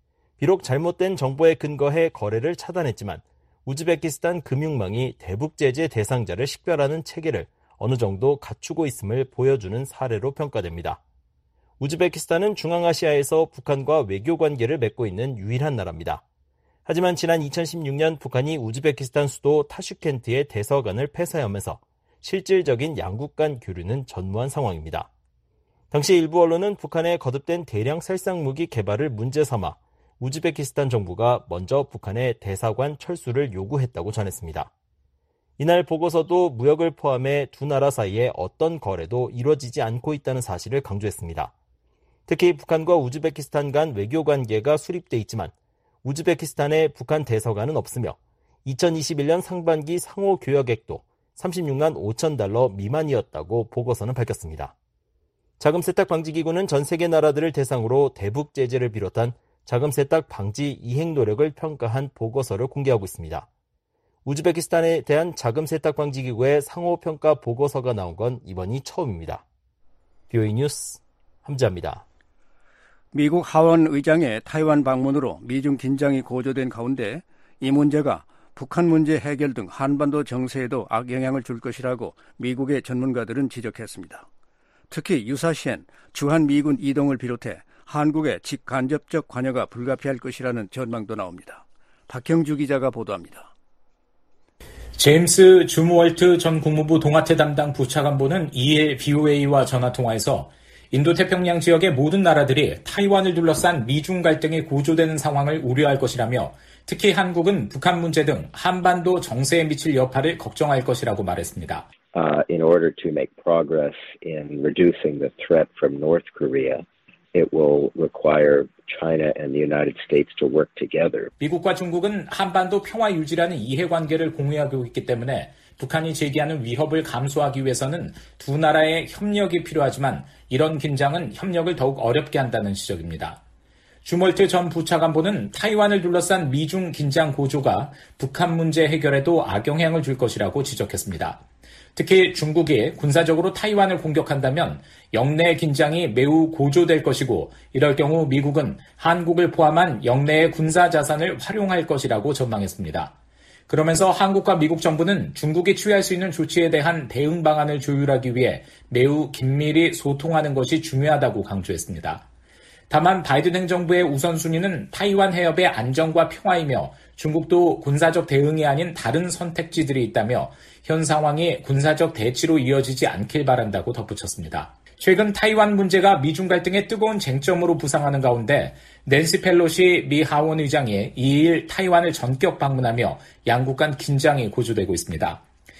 비록 잘못된 정보에 근거해 거래를 차단했지만 우즈베키스탄 금융망이 대북 제재 대상자를 식별하는 체계를 어느 정도 갖추고 있음을 보여주는 사례로 평가됩니다. 우즈베키스탄은 중앙아시아에서 북한과 외교 관계를 맺고 있는 유일한 나라입니다. 하지만 지난 이천십육 년 북한이 우즈베키스탄 수도 타슈켄트의 대사관을 폐쇄하면서 실질적인 양국 간 교류는 전무한 상황입니다. 당시 일부 언론은 북한의 거듭된 대량 살상무기 개발을 문제 삼아 우즈베키스탄 정부가 먼저 북한의 대사관 철수를 요구했다고 전했습니다. 이날 보고서도 무역을 포함해 두 나라 사이에 어떤 거래도 이루어지지 않고 있다는 사실을 강조했습니다. 특히 북한과 우즈베키스탄 간 외교 관계가 수립돼 있지만 우즈베키스탄에 북한 대사관은 없으며 이천이십일 년 상반기 상호 교역액도 삼십육만 오천 달러 미만이었다고 보고서는 밝혔습니다. 자금 세탁 방지 기구는 전 세계 나라들을 대상으로 대북 제재를 비롯한 자금 세탁 방지 이행 노력을 평가한 보고서를 공개하고 있습니다. 우즈베키스탄에 대한 자금 세탁 방지 기구의 상호 평가 보고서가 나온 건 이번이 처음입니다. 브이오에이 뉴스 함지아입니다. 미국 하원 의장의 타이완 방문으로 미중 긴장이 고조된 가운데 이 문제가 북한 문제 해결 등 한반도 정세에도 악영향을 줄 것이라고 미국의 전문가들은 지적했습니다. 특히 유사시엔 주한 미군 이동을 비롯해 한국의 직간접적 관여가 불가피할 것이라는 전망도 나옵니다. 박형주 기자가 보도합니다. 제임스 줌월트 전 국무부 동아태 담당 부차관보는 이 일 브이오에이와 전화통화에서 인도태평양 지역의 모든 나라들이 타이완을 둘러싼 미중 갈등이 고조되는 상황을 우려할 것이라며 특히 한국은 북한 문제 등 한반도 정세에 미칠 여파를 걱정할 것이라고 말했습니다. Uh, in order to make progress in reducing the threat from North Korea, it will require China and the United States to work together. 미국과 중국은 한반도 평화 유지라는 이해관계를 공유하고 있기 때문에 북한이 제기하는 위협을 감수하기 위해서는 두 나라의 협력이 필요하지만 이런 긴장은 협력을 더욱 어렵게 한다는 지적입니다. 줌월트 전 부차관보는 타이완을 둘러싼 미중 긴장 고조가 북한 문제 해결에도 악영향을 줄 것이라고 지적했습니다. 특히 중국이 군사적으로 타이완을 공격한다면 영내 긴장이 매우 고조될 것이고 이럴 경우 미국은 한국을 포함한 영내의 군사 자산을 활용할 것이라고 전망했습니다. 그러면서 한국과 미국 정부는 중국이 취할 수 있는 조치에 대한 대응 방안을 조율하기 위해 매우 긴밀히 소통하는 것이 중요하다고 강조했습니다. 다만 바이든 행정부의 우선순위는 타이완 해협의 안정과 평화이며 중국도 군사적 대응이 아닌 다른 선택지들이 있다며 현 상황이 군사적 대치로 이어지지 않길 바란다고 덧붙였습니다. 최근 타이완 문제가 미중 갈등의 뜨거운 쟁점으로 부상하는 가운데 낸시 펠로시 미 하원 의장이 이일 타이완을 전격 방문하며 양국 간 긴장이 고조되고 있습니다.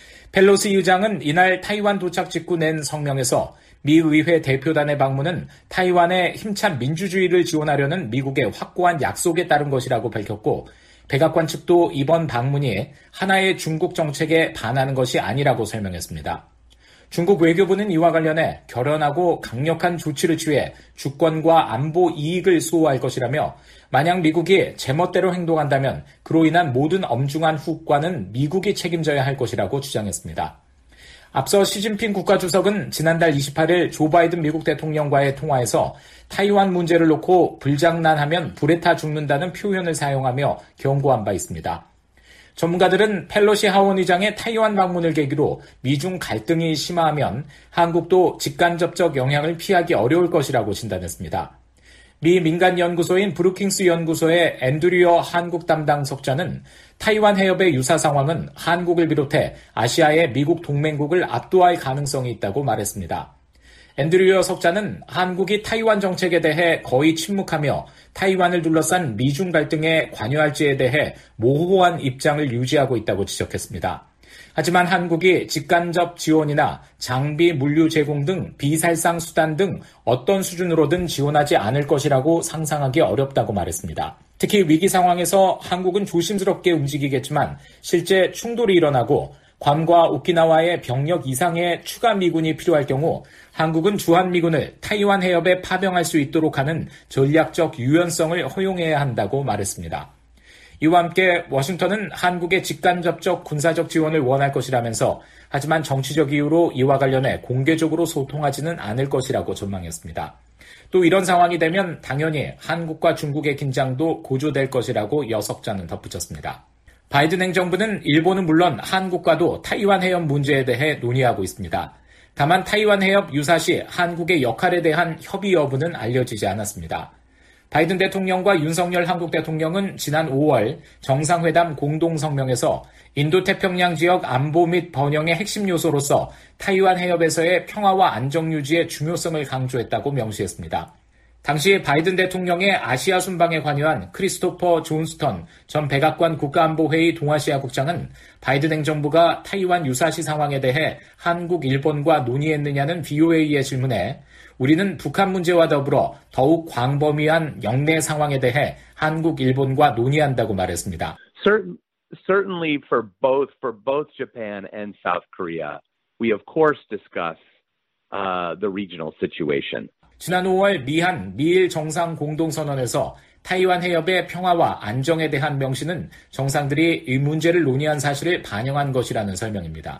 펠로시 의장은 이날 타이완 도착 직후 낸 성명에서 미 의회 대표단의 방문은 타이완의 힘찬 민주주의를 지원하려는 미국의 확고한 약속에 따른 것이라고 밝혔고 백악관 측도 이번 방문이 하나의 중국 정책에 반하는 것이 아니라고 설명했습니다. 중국 외교부는 이와 관련해 결연하고 강력한 조치를 취해 주권과 안보 이익을 수호할 것이라며 만약 미국이 제멋대로 행동한다면 그로 인한 모든 엄중한 후과는 미국이 책임져야 할 것이라고 주장했습니다. 앞서 시진핑 국가주석은 지난달 이십팔일 조 바이든 미국 대통령과의 통화에서 타이완 문제를 놓고 불장난하면 불에 타 죽는다는 표현을 사용하며 경고한 바 있습니다. 전문가들은 펠로시 하원 의장의 타이완 방문을 계기로 미중 갈등이 심화하면 한국도 직간접적 영향을 피하기 어려울 것이라고 진단했습니다. 미 민간연구소인 브루킹스 연구소의 앤드류어 한국 담당 석자는 타이완 해협의 유사 상황은 한국을 비롯해 아시아의 미국 동맹국을 압도할 가능성이 있다고 말했습니다. 앤드류어 석자는 한국이 타이완 정책에 대해 거의 침묵하며 타이완을 둘러싼 미중 갈등에 관여할지에 대해 모호한 입장을 유지하고 있다고 지적했습니다. 하지만 한국이 직간접 지원이나 장비, 물류 제공 등 비살상 수단 등 어떤 수준으로든 지원하지 않을 것이라고 상상하기 어렵다고 말했습니다. 특히 위기 상황에서 한국은 조심스럽게 움직이겠지만 실제 충돌이 일어나고 괌과 오키나와의 병력 이상의 추가 미군이 필요할 경우 한국은 주한미군을 타이완 해협에 파병할 수 있도록 하는 전략적 유연성을 허용해야 한다고 말했습니다. 이와 함께 워싱턴은 한국의 직간접적 군사적 지원을 원할 것이라면서 하지만 정치적 이유로 이와 관련해 공개적으로 소통하지는 않을 것이라고 전망했습니다. 또 이런 상황이 되면 당연히 한국과 중국의 긴장도 고조될 것이라고 여석자는 덧붙였습니다. 바이든 행정부는 일본은 물론 한국과도 타이완 해협 문제에 대해 논의하고 있습니다. 다만 타이완 해협 유사시 한국의 역할에 대한 협의 여부는 알려지지 않았습니다. 바이든 대통령과 윤석열 한국 대통령은 지난 오월 정상회담 공동성명에서 인도태평양 지역 안보 및 번영의 핵심 요소로서 타이완 해협에서의 평화와 안정 유지의 중요성을 강조했다고 명시했습니다. 당시 바이든 대통령의 아시아 순방에 관여한 크리스토퍼 존스턴 전 백악관 국가안보회의 동아시아 국장은 바이든 행정부가 타이완 유사시 상황에 대해 한국, 일본과 논의했느냐는 브이오에이의 질문에 우리는 북한 문제와 더불어 더욱 광범위한 영내 상황에 대해 한국, 일본과 논의한다고 말했습니다. Certainly for both for both Japan and South Korea, we of course discuss uh, the regional situation. 지난 오월 미한, 미일 정상 공동선언에서 타이완 해협의 평화와 안정에 대한 명시는 정상들이 이 문제를 논의한 사실을 반영한 것이라는 설명입니다.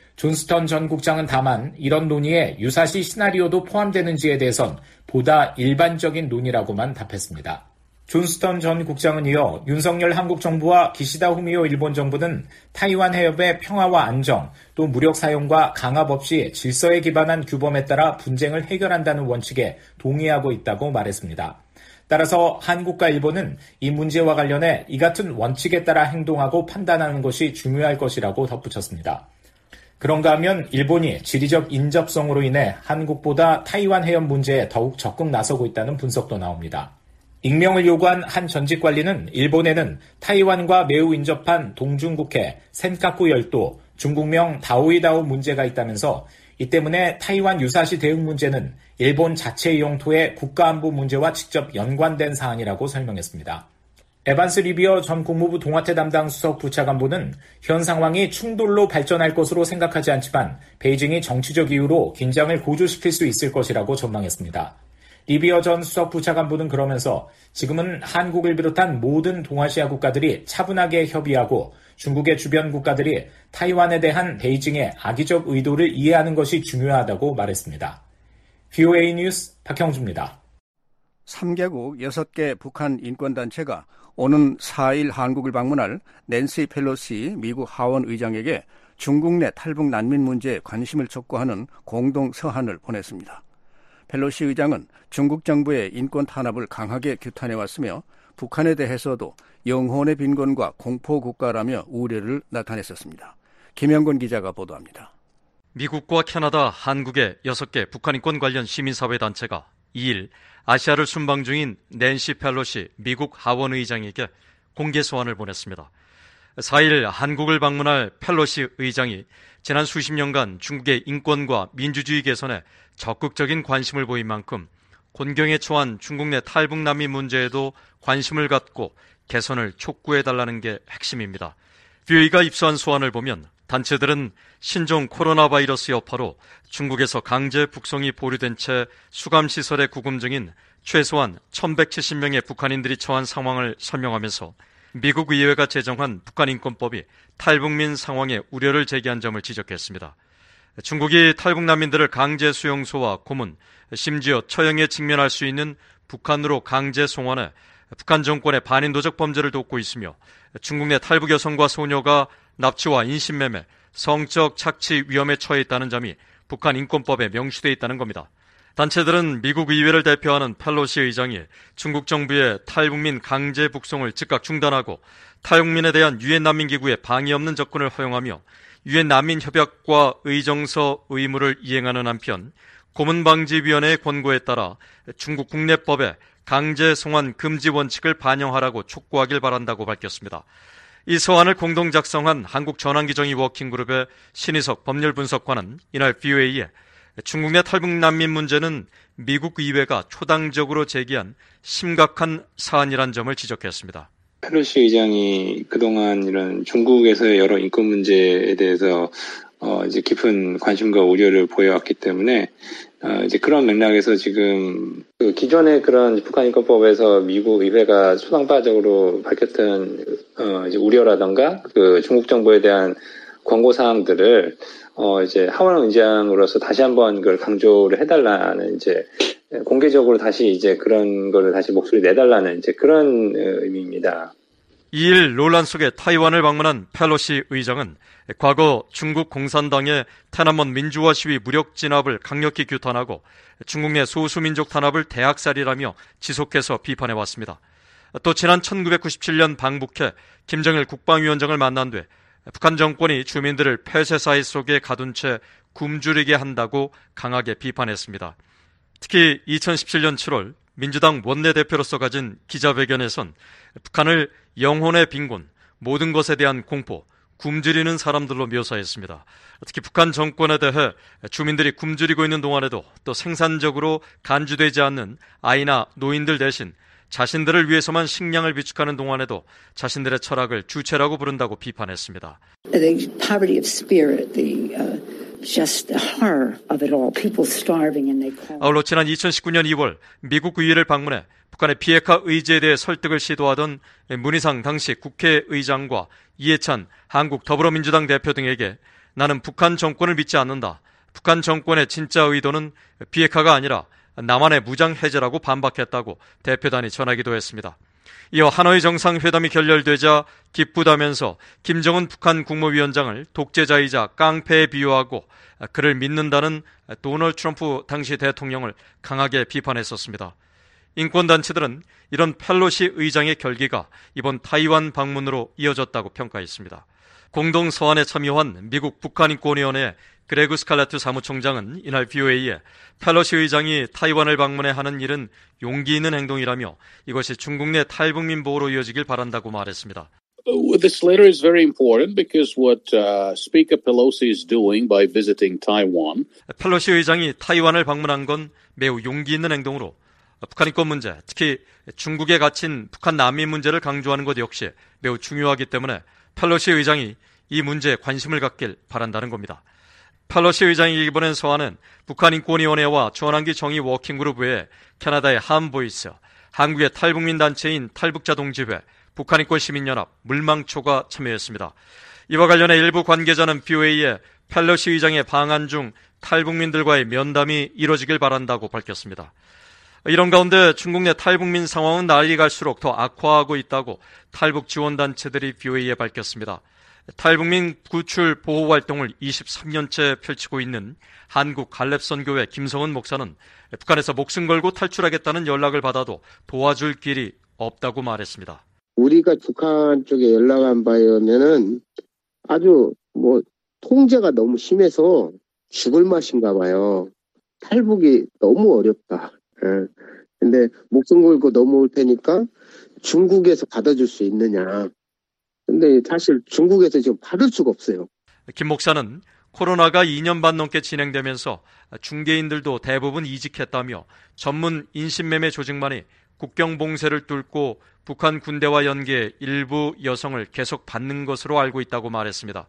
존스턴 전 국장은 다만 이런 논의에 유사시 시나리오도 포함되는지에 대해선 보다 일반적인 논의라고만 답했습니다. 존스턴 전 국장은 이어 윤석열 한국 정부와 기시다 후미오 일본 정부는 타이완 해협의 평화와 안정, 또 무력 사용과 강압 없이 질서에 기반한 규범에 따라 분쟁을 해결한다는 원칙에 동의하고 있다고 말했습니다. 따라서 한국과 일본은 이 문제와 관련해 이 같은 원칙에 따라 행동하고 판단하는 것이 중요할 것이라고 덧붙였습니다. 그런가 하면 일본이 지리적 인접성으로 인해 한국보다 타이완 해협 문제에 더욱 적극 나서고 있다는 분석도 나옵니다. 익명을 요구한 한 전직 관리는 일본에는 타이완과 매우 인접한 동중국해, 센카쿠 열도, 중국명 다오이다오 문제가 있다면서 이 때문에 타이완 유사시 대응 문제는 일본 자체 영토의 국가안보 문제와 직접 연관된 사안이라고 설명했습니다. 에반스 리비어 전 국무부 동아태 담당 수석 부차관보는 현 상황이 충돌로 발전할 것으로 생각하지 않지만 베이징이 정치적 이유로 긴장을 고조시킬 수 있을 것이라고 전망했습니다. 리비어 전 수석 부차관보는 그러면서 지금은 한국을 비롯한 모든 동아시아 국가들이 차분하게 협의하고 중국의 주변 국가들이 타이완에 대한 베이징의 악의적 의도를 이해하는 것이 중요하다고 말했습니다. 브이오에이 뉴스 박형주입니다. 삼 개국 여섯 개 북한 인권단체가 오는 사 일 한국을 방문할 낸시 펠로시 미국 하원 의장에게 중국 내 탈북 난민 문제에 관심을 촉구하는 공동 서한을 보냈습니다. 펠로시 의장은 중국 정부의 인권 탄압을 강하게 규탄해왔으며 북한에 대해서도 영혼의 빈곤과 공포 국가라며 우려를 나타냈었습니다. 김영건 기자가 보도합니다. 미국과 캐나다, 한국의 여섯 개 북한 인권 관련 시민사회 단체가 이 일 아시아를 순방 중인 낸시 펠로시 미국 하원 의장에게 공개 소환을 보냈습니다. 사 일 한국을 방문할 펠로시 의장이 지난 수십 년간 중국의 인권과 민주주의 개선에 적극적인 관심을 보인 만큼 곤경에 처한 중국 내 탈북 난민 문제에도 관심을 갖고 개선을 촉구해달라는 게 핵심입니다. 브이오에이가 입수한 소환을 보면 단체들은 신종 코로나 바이러스 여파로 중국에서 강제 북송이 보류된 채 수감시설에 구금 중인 최소한 천백칠십 명의 북한인들이 처한 상황을 설명하면서 미국 의회가 제정한 북한인권법이 탈북민 상황에 우려를 제기한 점을 지적했습니다. 중국이 탈북 난민들을 강제 수용소와 고문, 심지어 처형에 직면할 수 있는 북한으로 강제 송환해 북한 정권의 반인도적 범죄를 돕고 있으며 중국 내 탈북 여성과 소녀가 납치와 인신매매, 성적 착취 위험에 처해 있다는 점이 북한 인권법에 명시되어 있다는 겁니다. 단체들은 미국 의회를 대표하는 펠로시 의장이 중국 정부의 탈북민 강제 북송을 즉각 중단하고 탈북민에 대한 유엔 난민기구의 방해 없는 접근을 허용하며 유엔 난민협약과 의정서 의무를 이행하는 한편 고문방지위원회의 권고에 따라 중국 국내법에 강제 송환 금지 원칙을 반영하라고 촉구하길 바란다고 밝혔습니다. 이 서한을 공동 작성한 한국전환기정의 워킹그룹의 신희석 법률분석관은 이날 브이오에이에 중국 내 탈북 난민 문제는 미국 의회가 초당적으로 제기한 심각한 사안이란 점을 지적했습니다. 펠로시 의장이 그동안 이런 중국에서의 여러 인권 문제에 대해서 어 이제 깊은 관심과 우려를 보여왔기 때문에 어 이제 그런 맥락에서 지금 그 기존의 그런 북한 인권법에서 미국 의회가 초당파적으로 밝혔던 어 이제 우려라던가 그 중국 정부에 대한 권고 사항들을 어 이제 하원 의장으로서 다시 한번 그걸 강조를 해달라는 이제 공개적으로 다시 이제 그런 거를 다시 목소리 내달라는 이제 그런 의미입니다. 이 일 논란 속에 타이완을 방문한 펠로시 의장은 과거 중국 공산당의 테난먼 민주화 시위 무력 진압을 강력히 규탄하고 중국 내 소수민족 탄압을 대학살이라며 지속해서 비판해왔습니다. 또 지난 천구백구십칠 년 방북해 김정일 국방위원장을 만난 뒤 북한 정권이 주민들을 폐쇄사회 속에 가둔 채 굶주리게 한다고 강하게 비판했습니다. 특히 이천십칠 년 칠월 민주당 원내대표로서 가진 기자회견에선 북한을 영혼의 빈곤, 모든 것에 대한 공포, 굶주리는 사람들로 묘사했습니다. 특히 북한 정권에 대해 주민들이 굶주리고 있는 동안에도 또 생산적으로 간주되지 않는 아이나 노인들 대신 자신들을 위해서만 식량을 비축하는 동안에도 자신들의 철학을 주체라고 부른다고 비판했습니다. The poverty of spirit, the uh, just the horror of it all. People starving and they call. 아울러 지난 이천십구 년 이월 미국 의회를 방문해 북한의 비핵화 의지에 대해 설득을 시도하던 문희상 당시 국회의장과 이해찬 한국 더불어민주당 대표 등에게 나는 북한 정권을 믿지 않는다. 북한 정권의 진짜 의도는 비핵화가 아니라 남한의 무장 해제라고 반박했다고 대표단이 전하기도 했습니다. 이어 하노이 정상회담이 결렬되자 기쁘다면서 김정은 북한 국무위원장을 독재자이자 깡패에 비유하고 그를 믿는다는 도널드 트럼프 당시 대통령을 강하게 비판했었습니다. 인권단체들은 이런 펠로시 의장의 결기가 이번 타이완 방문으로 이어졌다고 평가했습니다. 공동서한에 참여한 미국 북한인권위원회 그레그 스칼레트 사무총장은 이날 브이오에이에 펠로시 의장이 타이완을 방문해 하는 일은 용기 있는 행동이라며 이것이 중국 내 탈북민 보호로 이어지길 바란다고 말했습니다. This letter is very important because what uh, Speaker Pelosi is doing by visiting Taiwan. 펠로시 의장이 타이완을 방문한 건 매우 용기 있는 행동으로 북한 인권 문제, 특히 중국에 갇힌 북한 난민 문제를 강조하는 것 역시 매우 중요하기 때문에 펠로시 의장이 이 문제에 관심을 갖길 바란다는 겁니다. 펠로시 의장이 이번엔 서한은 북한인권위원회와 전환기 정의 워킹그룹 외에 캐나다의 한보이스, 한국의 탈북민 단체인 탈북자동지회, 북한인권시민연합, 물망초가 참여했습니다. 이와 관련해 일부 관계자는 비오에이에 펠로시 의장의 방한 중 탈북민들과의 면담이 이뤄지길 바란다고 밝혔습니다. 이런 가운데 중국 내 탈북민 상황은 날이 갈수록 더 악화하고 있다고 탈북 지원단체들이 비오에이에 밝혔습니다. 탈북민 구출 보호 활동을 이십삼 년째 펼치고 있는 한국 갈렙선교회 김성은 목사는 북한에서 목숨 걸고 탈출하겠다는 연락을 받아도 도와줄 길이 없다고 말했습니다. 우리가 북한 쪽에 연락한 바에 의하면은 아주 뭐 통제가 너무 심해서 죽을 맛인가 봐요. 탈북이 너무 어렵다. 예. 근데 목숨 걸고 넘어올 테니까 중국에서 받아줄 수 있느냐. 근데 사실 중국에서 지금 받을 수가 없어요. 김 목사는 코로나가 이 년 반 넘게 진행되면서 중개인들도 대부분 이직했다며 전문 인신매매 조직만이 국경 봉쇄를 뚫고 북한 군대와 연계해 일부 여성을 계속 받는 것으로 알고 있다고 말했습니다.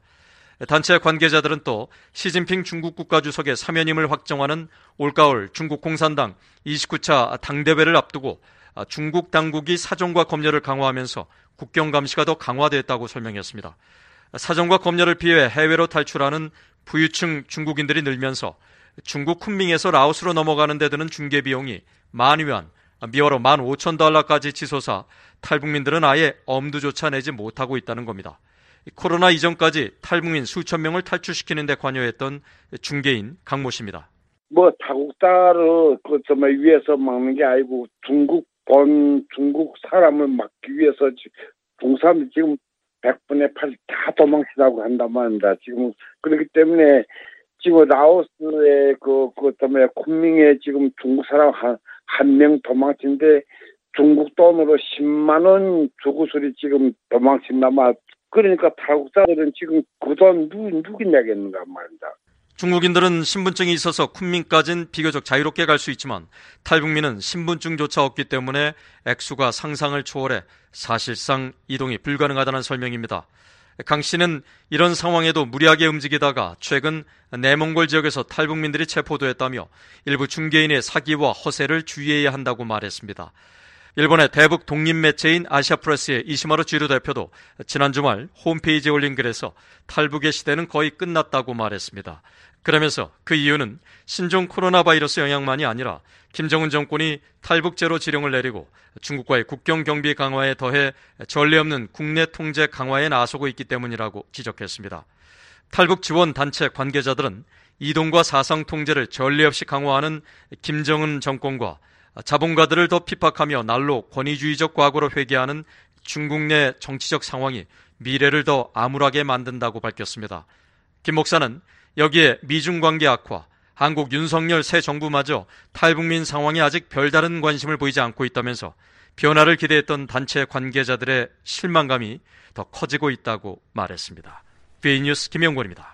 단체 관계자들은 또 시진핑 중국 국가주석의 사면임을 확정하는 올가을 중국 공산당 이십구 차 당대회를 앞두고 중국 당국이 사정과 검열을 강화하면서 국경 감시가 더 강화됐다고 설명했습니다. 사정과 검열을 피해 해외로 탈출하는 부유층 중국인들이 늘면서 중국 쿤밍에서 라오스로 넘어가는 데 드는 중개 비용이 만 위안, 미화로 만 오천 달러까지 치솟아 탈북민들은 아예 엄두조차 내지 못하고 있다는 겁니다. 코로나 이전까지 탈북민 수천 명을 탈출시키는 데 관여했던 중개인 강모 씨입니다. 뭐 다국자를 그 정말 위해서 막는 게 아니고 중국 본 중국 사람을 막기 위해서 중국 사람들이 지금 백분의 팔 다 도망치라고 한단 말입니다. 지금 그렇기 때문에 지금 라오스의 그, 그, 때문에 쿤밍에 지금 중국 사람 한, 한 명 도망친데 중국 돈으로 십만 원 주고서리 지금 도망친단 말. 그러니까 탈북자들은 지금 그 돈 누, 누구 내겠는가 말입니다. 중국인들은 신분증이 있어서 쿤밍까지는 비교적 자유롭게 갈 수 있지만 탈북민은 신분증조차 없기 때문에 액수가 상상을 초월해 사실상 이동이 불가능하다는 설명입니다. 강 씨는 이런 상황에도 무리하게 움직이다가 최근 내몽골 지역에서 탈북민들이 체포됐다며 일부 중개인의 사기와 허세를 주의해야 한다고 말했습니다. 일본의 대북 독립매체인 아시아프레스의 이시마루 지루 대표도 지난 주말 홈페이지에 올린 글에서 탈북의 시대는 거의 끝났다고 말했습니다. 그러면서 그 이유는 신종 코로나 바이러스 영향만이 아니라 김정은 정권이 탈북 제로 지령을 내리고 중국과의 국경 경비 강화에 더해 전례 없는 국내 통제 강화에 나서고 있기 때문이라고 지적했습니다. 탈북 지원 단체 관계자들은 이동과 사상 통제를 전례 없이 강화하는 김정은 정권과 자본가들을 더 핍박하며 날로 권위주의적 과거로 회귀하는 중국 내 정치적 상황이 미래를 더 암울하게 만든다고 밝혔습니다. 김 목사는 여기에 미중 관계 악화, 한국 윤석열 새 정부마저 탈북민 상황에 아직 별다른 관심을 보이지 않고 있다면서 변화를 기대했던 단체 관계자들의 실망감이 더 커지고 있다고 말했습니다. 비에이 뉴스 김영권입니다.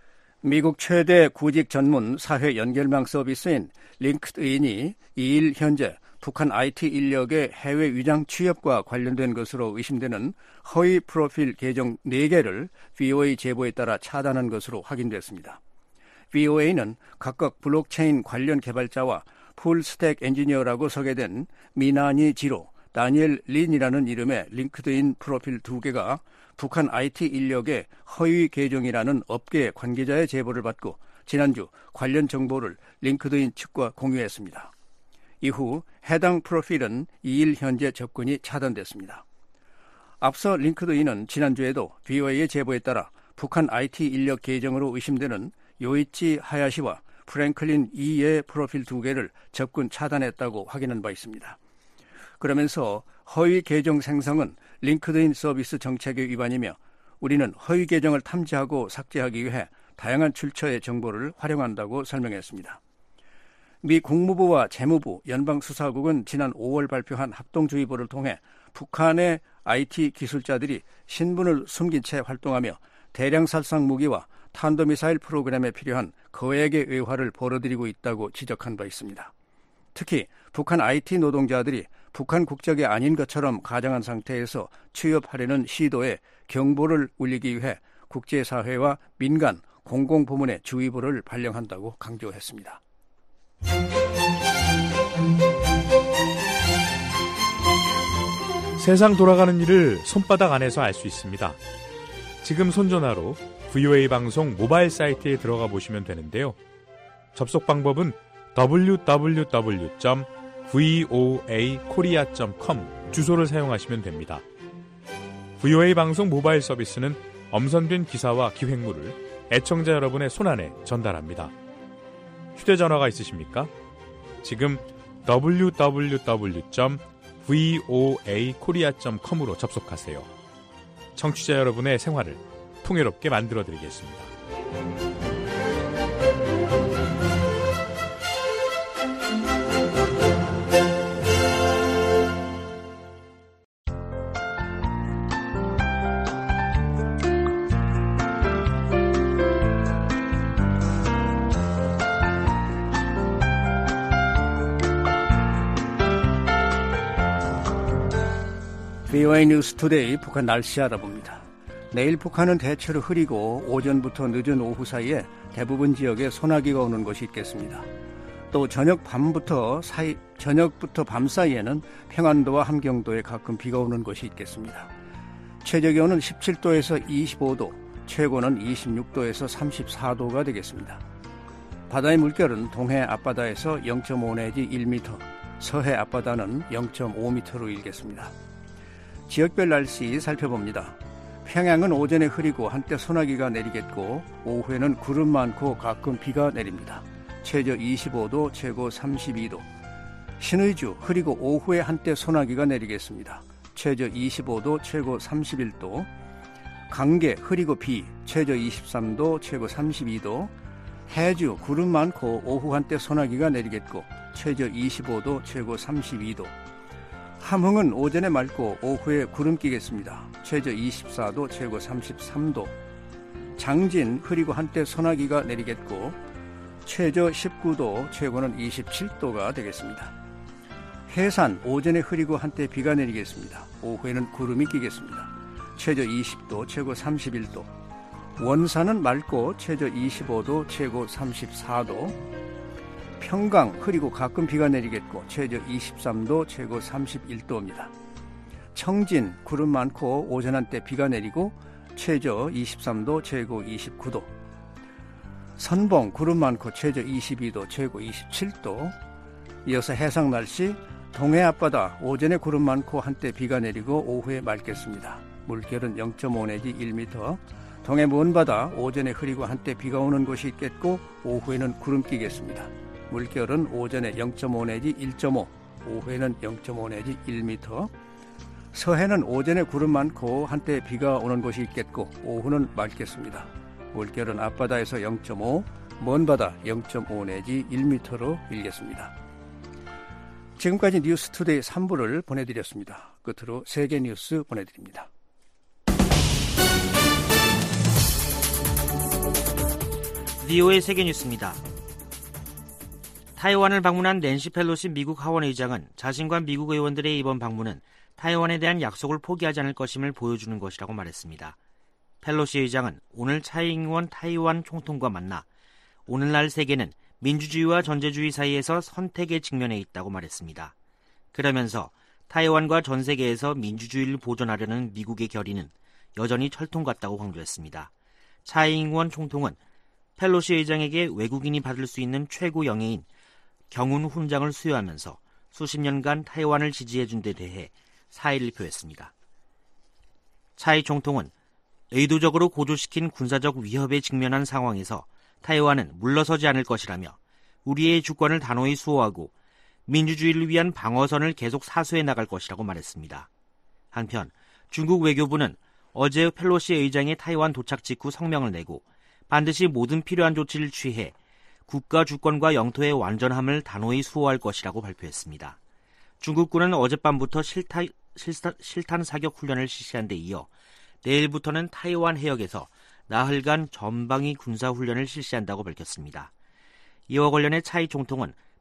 미국 최대 구직 전문 사회 연결망 서비스인 링크드인이 이일 현재 북한 아이티 인력의 해외 위장 취업과 관련된 것으로 의심되는 허위 프로필 계정 네 개를 브이오에이 제보에 따라 차단한 것으로 확인됐습니다. 브이오에이는 각각 블록체인 관련 개발자와 풀스택 엔지니어라고 소개된 미나니 지로, 다니엘 린이라는 이름의 링크드인 프로필 두 개가 북한 아이티 인력의 허위 계정이라는 업계 관계자의 제보를 받고 지난주 관련 정보를 링크드인 측과 공유했습니다. 이후 해당 프로필은 이일 현재 접근이 차단됐습니다. 앞서 링크드인은 지난주에도 브이오에이의 제보에 따라 북한 아이티 인력 계정으로 의심되는 요이치 하야시와 프랭클린 이의 프로필 두 개를 접근 차단했다고 확인한 바 있습니다. 그러면서 허위 계정 생성은 링크드인 서비스 정책의 위반이며 우리는 허위 계정을 탐지하고 삭제하기 위해 다양한 출처의 정보를 활용한다고 설명했습니다. 미 국무부와 재무부, 연방수사국은 지난 오월 발표한 합동주의보를 통해 북한의 아이티 기술자들이 신분을 숨긴 채 활동하며 대량 살상 무기와 탄도미사일 프로그램에 필요한 거액의 외화를 벌어들이고 있다고 지적한 바 있습니다. 특히 북한 아이티 노동자들이 북한 국적이 아닌 것처럼 가정한 상태에서 취업하려는 시도에 경보를 울리기 위해 국제사회와 민간, 공공부문의 주의보를 발령한다고 강조했습니다. 세상 돌아가는 일을 손바닥 안에서 알 수 있습니다. 지금 손전화로 브이오에이 방송 모바일 사이트에 들어가 보시면 되는데요. 접속 방법은 더블유 더블유 더블유 점 브이오에이 코리아 점 컴 주소를 사용하시면 됩니다. 브이오에이 방송 모바일 서비스는 엄선된 기사와 기획물을 애청자 여러분의 손안에 전달합니다. 휴대전화가 있으십니까? 지금 더블유 더블유 더블유 점 브이오에이 코리아 점 컴으로 접속하세요. 청취자 여러분의 생활을 풍요롭게 만들어드리겠습니다. 브이오에이 뉴스 투데이 북한 날씨 알아봅니다. 내일 북한은 대체로 흐리고 오전부터 늦은 오후 사이에 대부분 지역에 소나기가 오는 곳이 있겠습니다. 또 저녁 밤부터 사이, 저녁부터 밤 사이에는 평안도와 함경도에 가끔 비가 오는 곳이 있겠습니다. 최저 기온은 십칠 도에서 이십오 도, 최고는 이십육 도에서 삼십사 도가 되겠습니다. 바다의 물결은 동해 앞바다에서 영 점 오 내지 일 미터, 서해 앞바다는 영 점 오 미터로 일겠습니다. 지역별 날씨 살펴봅니다. 평양은 오전에 흐리고 한때 소나기가 내리겠고 오후에는 구름 많고 가끔 비가 내립니다. 최저 이십오 도, 최고 삼십이 도. 신의주 흐리고 오후에 한때 소나기가 내리겠습니다. 최저 이십오 도, 최고 삼십일 도. 강계 흐리고 비, 최저 이십삼 도, 최고 삼십이 도. 해주 구름 많고 오후 한때 소나기가 내리겠고 최저 이십오 도, 최고 삼십이 도. 함흥은 오전에 맑고 오후에 구름 끼겠습니다. 최저 이십사 도, 최고 삼십삼 도. 장진 흐리고 한때 소나기가 내리겠고 최저 십구 도, 최고는 이십칠 도가 되겠습니다. 해산 오전에 흐리고 한때 비가 내리겠습니다. 오후에는 구름이 끼겠습니다. 최저 이십 도, 최고 삼십일 도. 원산은 맑고 최저 이십오 도, 최고 삼십사 도. 평강 흐리고 가끔 비가 내리겠고 최저 이십삼 도, 최고 삼십일 도입니다. 청진 구름 많고 오전 한때 비가 내리고 최저 이십삼 도, 최고 이십구 도. 선봉 구름 많고 최저 이십이 도, 최고 이십칠 도. 이어서 해상 날씨, 동해 앞바다 오전에 구름 많고 한때 비가 내리고 오후에 맑겠습니다. 물결은 영 점 오 내지 일 미터. 동해 먼바다 오전에 흐리고 한때 비가 오는 곳이 있겠고 오후에는 구름 끼겠습니다. 물결은 오전에 영 점 오 내지 일 점 오, 오후에는 영 점 오 내지 일 미터. 서해는 오전에 구름 많고 한때 비가 오는 곳이 있겠고 오후는 맑겠습니다. 물결은 앞바다에서 영 점 오, 먼바다 영 점 오 내지 일 미터로 일겠습니다. 지금까지 뉴스투데이 삼 부를 보내드렸습니다. 끝으로 세계 뉴스 보내드립니다. 브이오에이 세계뉴스입니다. 타이완을 방문한 낸시 펠로시 미국 하원 의장은 자신과 미국 의원들의 이번 방문은 타이완에 대한 약속을 포기하지 않을 것임을 보여주는 것이라고 말했습니다. 펠로시 의장은 오늘 차이잉원 타이완 총통과 만나 오늘날 세계는 민주주의와 전제주의 사이에서 선택에 직면해 있다고 말했습니다. 그러면서 타이완과 전 세계에서 민주주의를 보존하려는 미국의 결의는 여전히 철통 같다고 강조했습니다. 차이잉원 총통은 펠로시 의장에게 외국인이 받을 수 있는 최고 영예인 경운 훈장을 수여하면서 수십 년간 타이완을 지지해준 데 대해 사의를 표했습니다. 차이 총통은 의도적으로 고조시킨 군사적 위협에 직면한 상황에서 타이완은 물러서지 않을 것이라며 우리의 주권을 단호히 수호하고 민주주의를 위한 방어선을 계속 사수해 나갈 것이라고 말했습니다. 한편 중국 외교부는 어제 펠로시 의장의 타이완 도착 직후 성명을 내고 반드시 모든 필요한 조치를 취해 국가 주권과 영토의 완전함을 단호히 수호할 것이라고 발표했습니다. 중국군은 어젯밤부터 실타, 실타, 실탄 사격 훈련을 실시한 데 이어 내일부터는 타이완 해역에서 나흘간 전방위 군사 훈련을 실시한다고 밝혔습니다. 이와 관련해 차이 총통은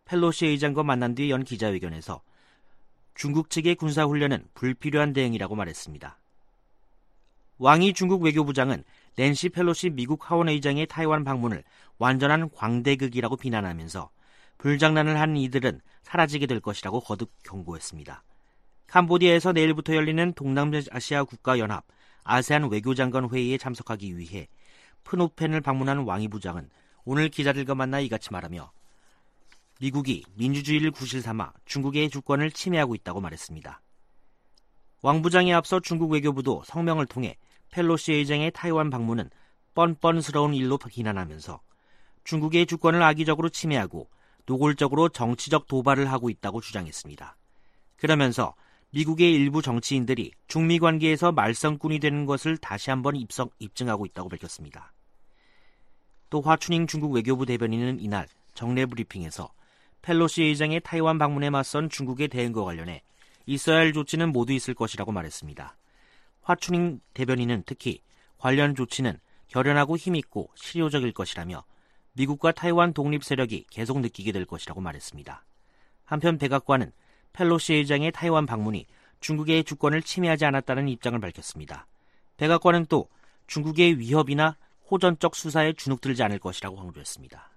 펠로시 의장과 만난 뒤 연 기자회견에서 중국 측의 군사훈련은 불필요한 대응이라고 말했습니다. 왕이 중국 외교부장은 낸시 펠로시 미국 하원의장의 타이완 방문을 완전한 광대극이라고 비난하면서 불장난을 하는 이들은 사라지게 될 것이라고 거듭 경고했습니다. 캄보디아에서 내일부터 열리는 동남아시아 국가연합 아세안 외교장관 회의에 참석하기 위해 프놈펜을 방문한 왕이 부장은 오늘 기자들과 만나 이같이 말하며 미국이 민주주의를 구실 삼아 중국의 주권을 침해하고 있다고 말했습니다. 왕 부장에 앞서 중국 외교부도 성명을 통해 펠로시 의장의 타이완 방문은 뻔뻔스러운 일로 비난하면서 중국의 주권을 악의적으로 침해하고 노골적으로 정치적 도발을 하고 있다고 주장했습니다. 그러면서 미국의 일부 정치인들이 중미 관계에서 말썽꾼이 되는 것을 다시 한번 입성, 입증하고 있다고 밝혔습니다. 또 화춘잉 중국 외교부 대변인은 이날 정례 브리핑에서 펠로시 의장의 타이완 방문에 맞선 중국의 대응과 관련해 있어야 할 조치는 모두 있을 것이라고 말했습니다. 화춘잉 대변인은 특히 관련 조치는 결연하고 힘있고 실효적일 것이라며 미국과 타이완 독립 세력이 계속 느끼게 될 것이라고 말했습니다. 한편 백악관은 펠로시 의장의 타이완 방문이 중국의 주권을 침해하지 않았다는 입장을 밝혔습니다. 백악관은 또 중국의 위협이나 호전적 수사에 주눅들지 않을 것이라고 강조했습니다.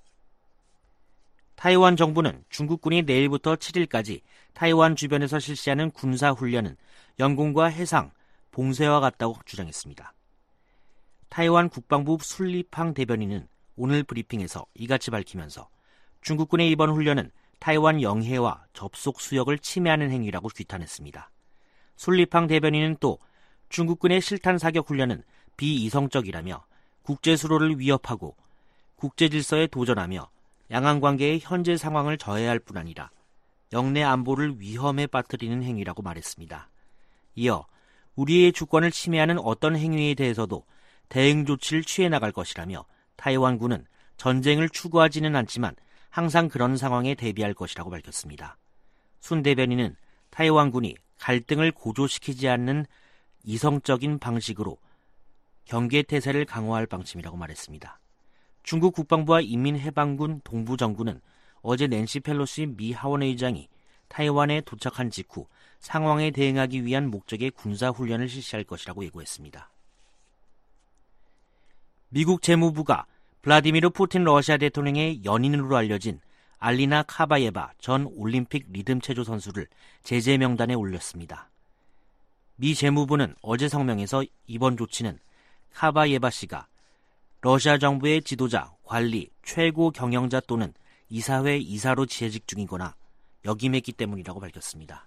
타이완 정부는 중국군이 내일부터 칠 일까지 타이완 주변에서 실시하는 군사훈련은 영공과 해상, 봉쇄와 같다고 주장했습니다. 타이완 국방부 순리팡 대변인은 오늘 브리핑에서 이같이 밝히면서 중국군의 이번 훈련은 타이완 영해와 접속 수역을 침해하는 행위라고 규탄했습니다. 순리팡 대변인은 또 중국군의 실탄 사격 훈련은 비이성적이라며 국제수로를 위협하고 국제질서에 도전하며 양안관계의 현재 상황을 저해할 뿐 아니라 영내 안보를 위험에 빠뜨리는 행위라고 말했습니다. 이어 우리의 주권을 침해하는 어떤 행위에 대해서도 대응 조치를 취해 나갈 것이라며 타이완군은 전쟁을 추구하지는 않지만 항상 그런 상황에 대비할 것이라고 밝혔습니다. 순 대변인은 타이완군이 갈등을 고조시키지 않는 이성적인 방식으로 경계태세를 강화할 방침이라고 말했습니다. 중국 국방부와 인민해방군 동부정군은 어제 낸시 펠로시 미 하원의장이 타이완에 도착한 직후 상황에 대응하기 위한 목적의 군사훈련을 실시할 것이라고 예고했습니다. 미국 재무부가 블라디미르 푸틴 러시아 대통령의 연인으로 알려진 알리나 카바예바 전 올림픽 리듬체조 선수를 제재 명단에 올렸습니다. 미 재무부는 어제 성명에서 이번 조치는 카바예바 씨가 러시아 정부의 지도자, 관리, 최고 경영자 또는 이사회 이사로 재직 중이거나 역임했기 때문이라고 밝혔습니다.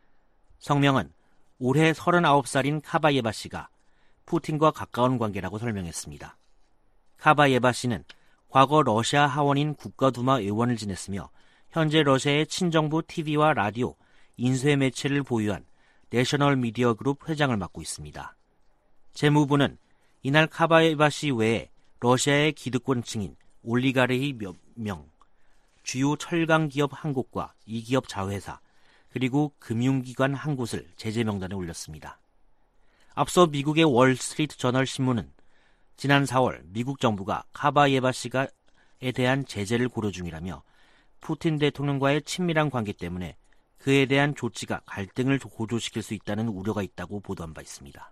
성명은 올해 서른아홉 살인 카바예바 씨가 푸틴과 가까운 관계라고 설명했습니다. 카바예바 씨는 과거 러시아 하원인 국가두마 의원을 지냈으며 현재 러시아의 친정부 티비와 라디오, 인쇄 매체를 보유한 내셔널 미디어 그룹 회장을 맡고 있습니다. 재무부는 이날 카바예바 씨 외에 러시아의 기득권층인 올리가르히 몇 명, 주요 철강 기업 한 곳과 이 기업 자회사, 그리고 금융기관 한 곳을 제재 명단에 올렸습니다. 앞서 미국의 월스트리트 저널 신문은 지난 사월 미국 정부가 카바예바 씨가에 대한 제재를 고려 중이라며 푸틴 대통령과의 친밀한 관계 때문에 그에 대한 조치가 갈등을 고조시킬 수 있다는 우려가 있다고 보도한 바 있습니다.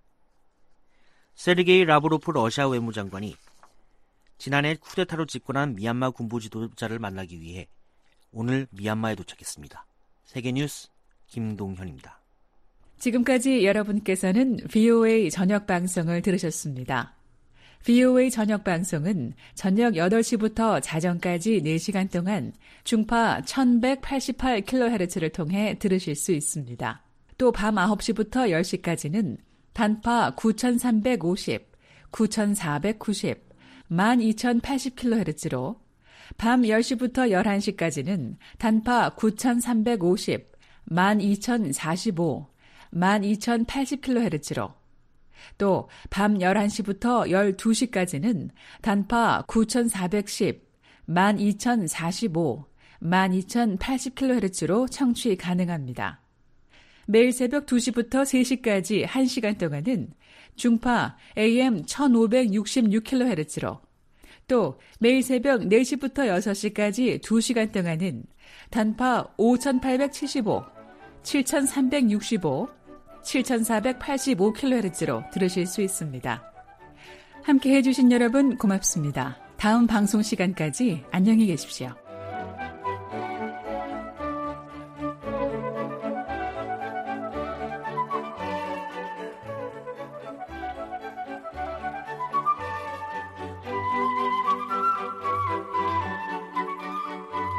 세르게이 라브로프 러시아 외무장관이 지난해 쿠데타로 집권한 미얀마 군부 지도자를 만나기 위해 오늘 미얀마에 도착했습니다. 세계뉴스 김동현입니다. 지금까지 여러분께서는 브이오에이 저녁 방송을 들으셨습니다. 브이오에이 저녁 방송은 저녁 여덟 시부터 자정까지 네 시간 동안 중파 천백팔십팔 킬로헤르츠를 통해 들으실 수 있습니다. 또 밤 아홉 시부터 열 시까지는 단파 구천삼백오십, 구천사백구십, 만 이천팔십 킬로헤르츠로 밤 열 시부터 열한 시까지는 단파 구천삼백오십, 만 이천사십오, 만 이천팔십 킬로헤르츠로 또 밤 열한 시부터 열두 시까지는 단파 구천사백십, 만 이천사십오, 만 이천팔십 킬로헤르츠로 청취 가능합니다. 매일 새벽 두 시부터 세 시까지 한 시간 동안은 중파 에이엠 천오백육십육 킬로헤르츠로 또 매일 새벽 네 시부터 여섯 시까지 두 시간 동안은 단파 오천팔백칠십오, 칠천삼백육십오, 칠천사백팔십오 킬로헤르츠로 들으실 수 있습니다. 함께 해주신 여러분 고맙습니다. 다음 방송 시간까지 안녕히 계십시오.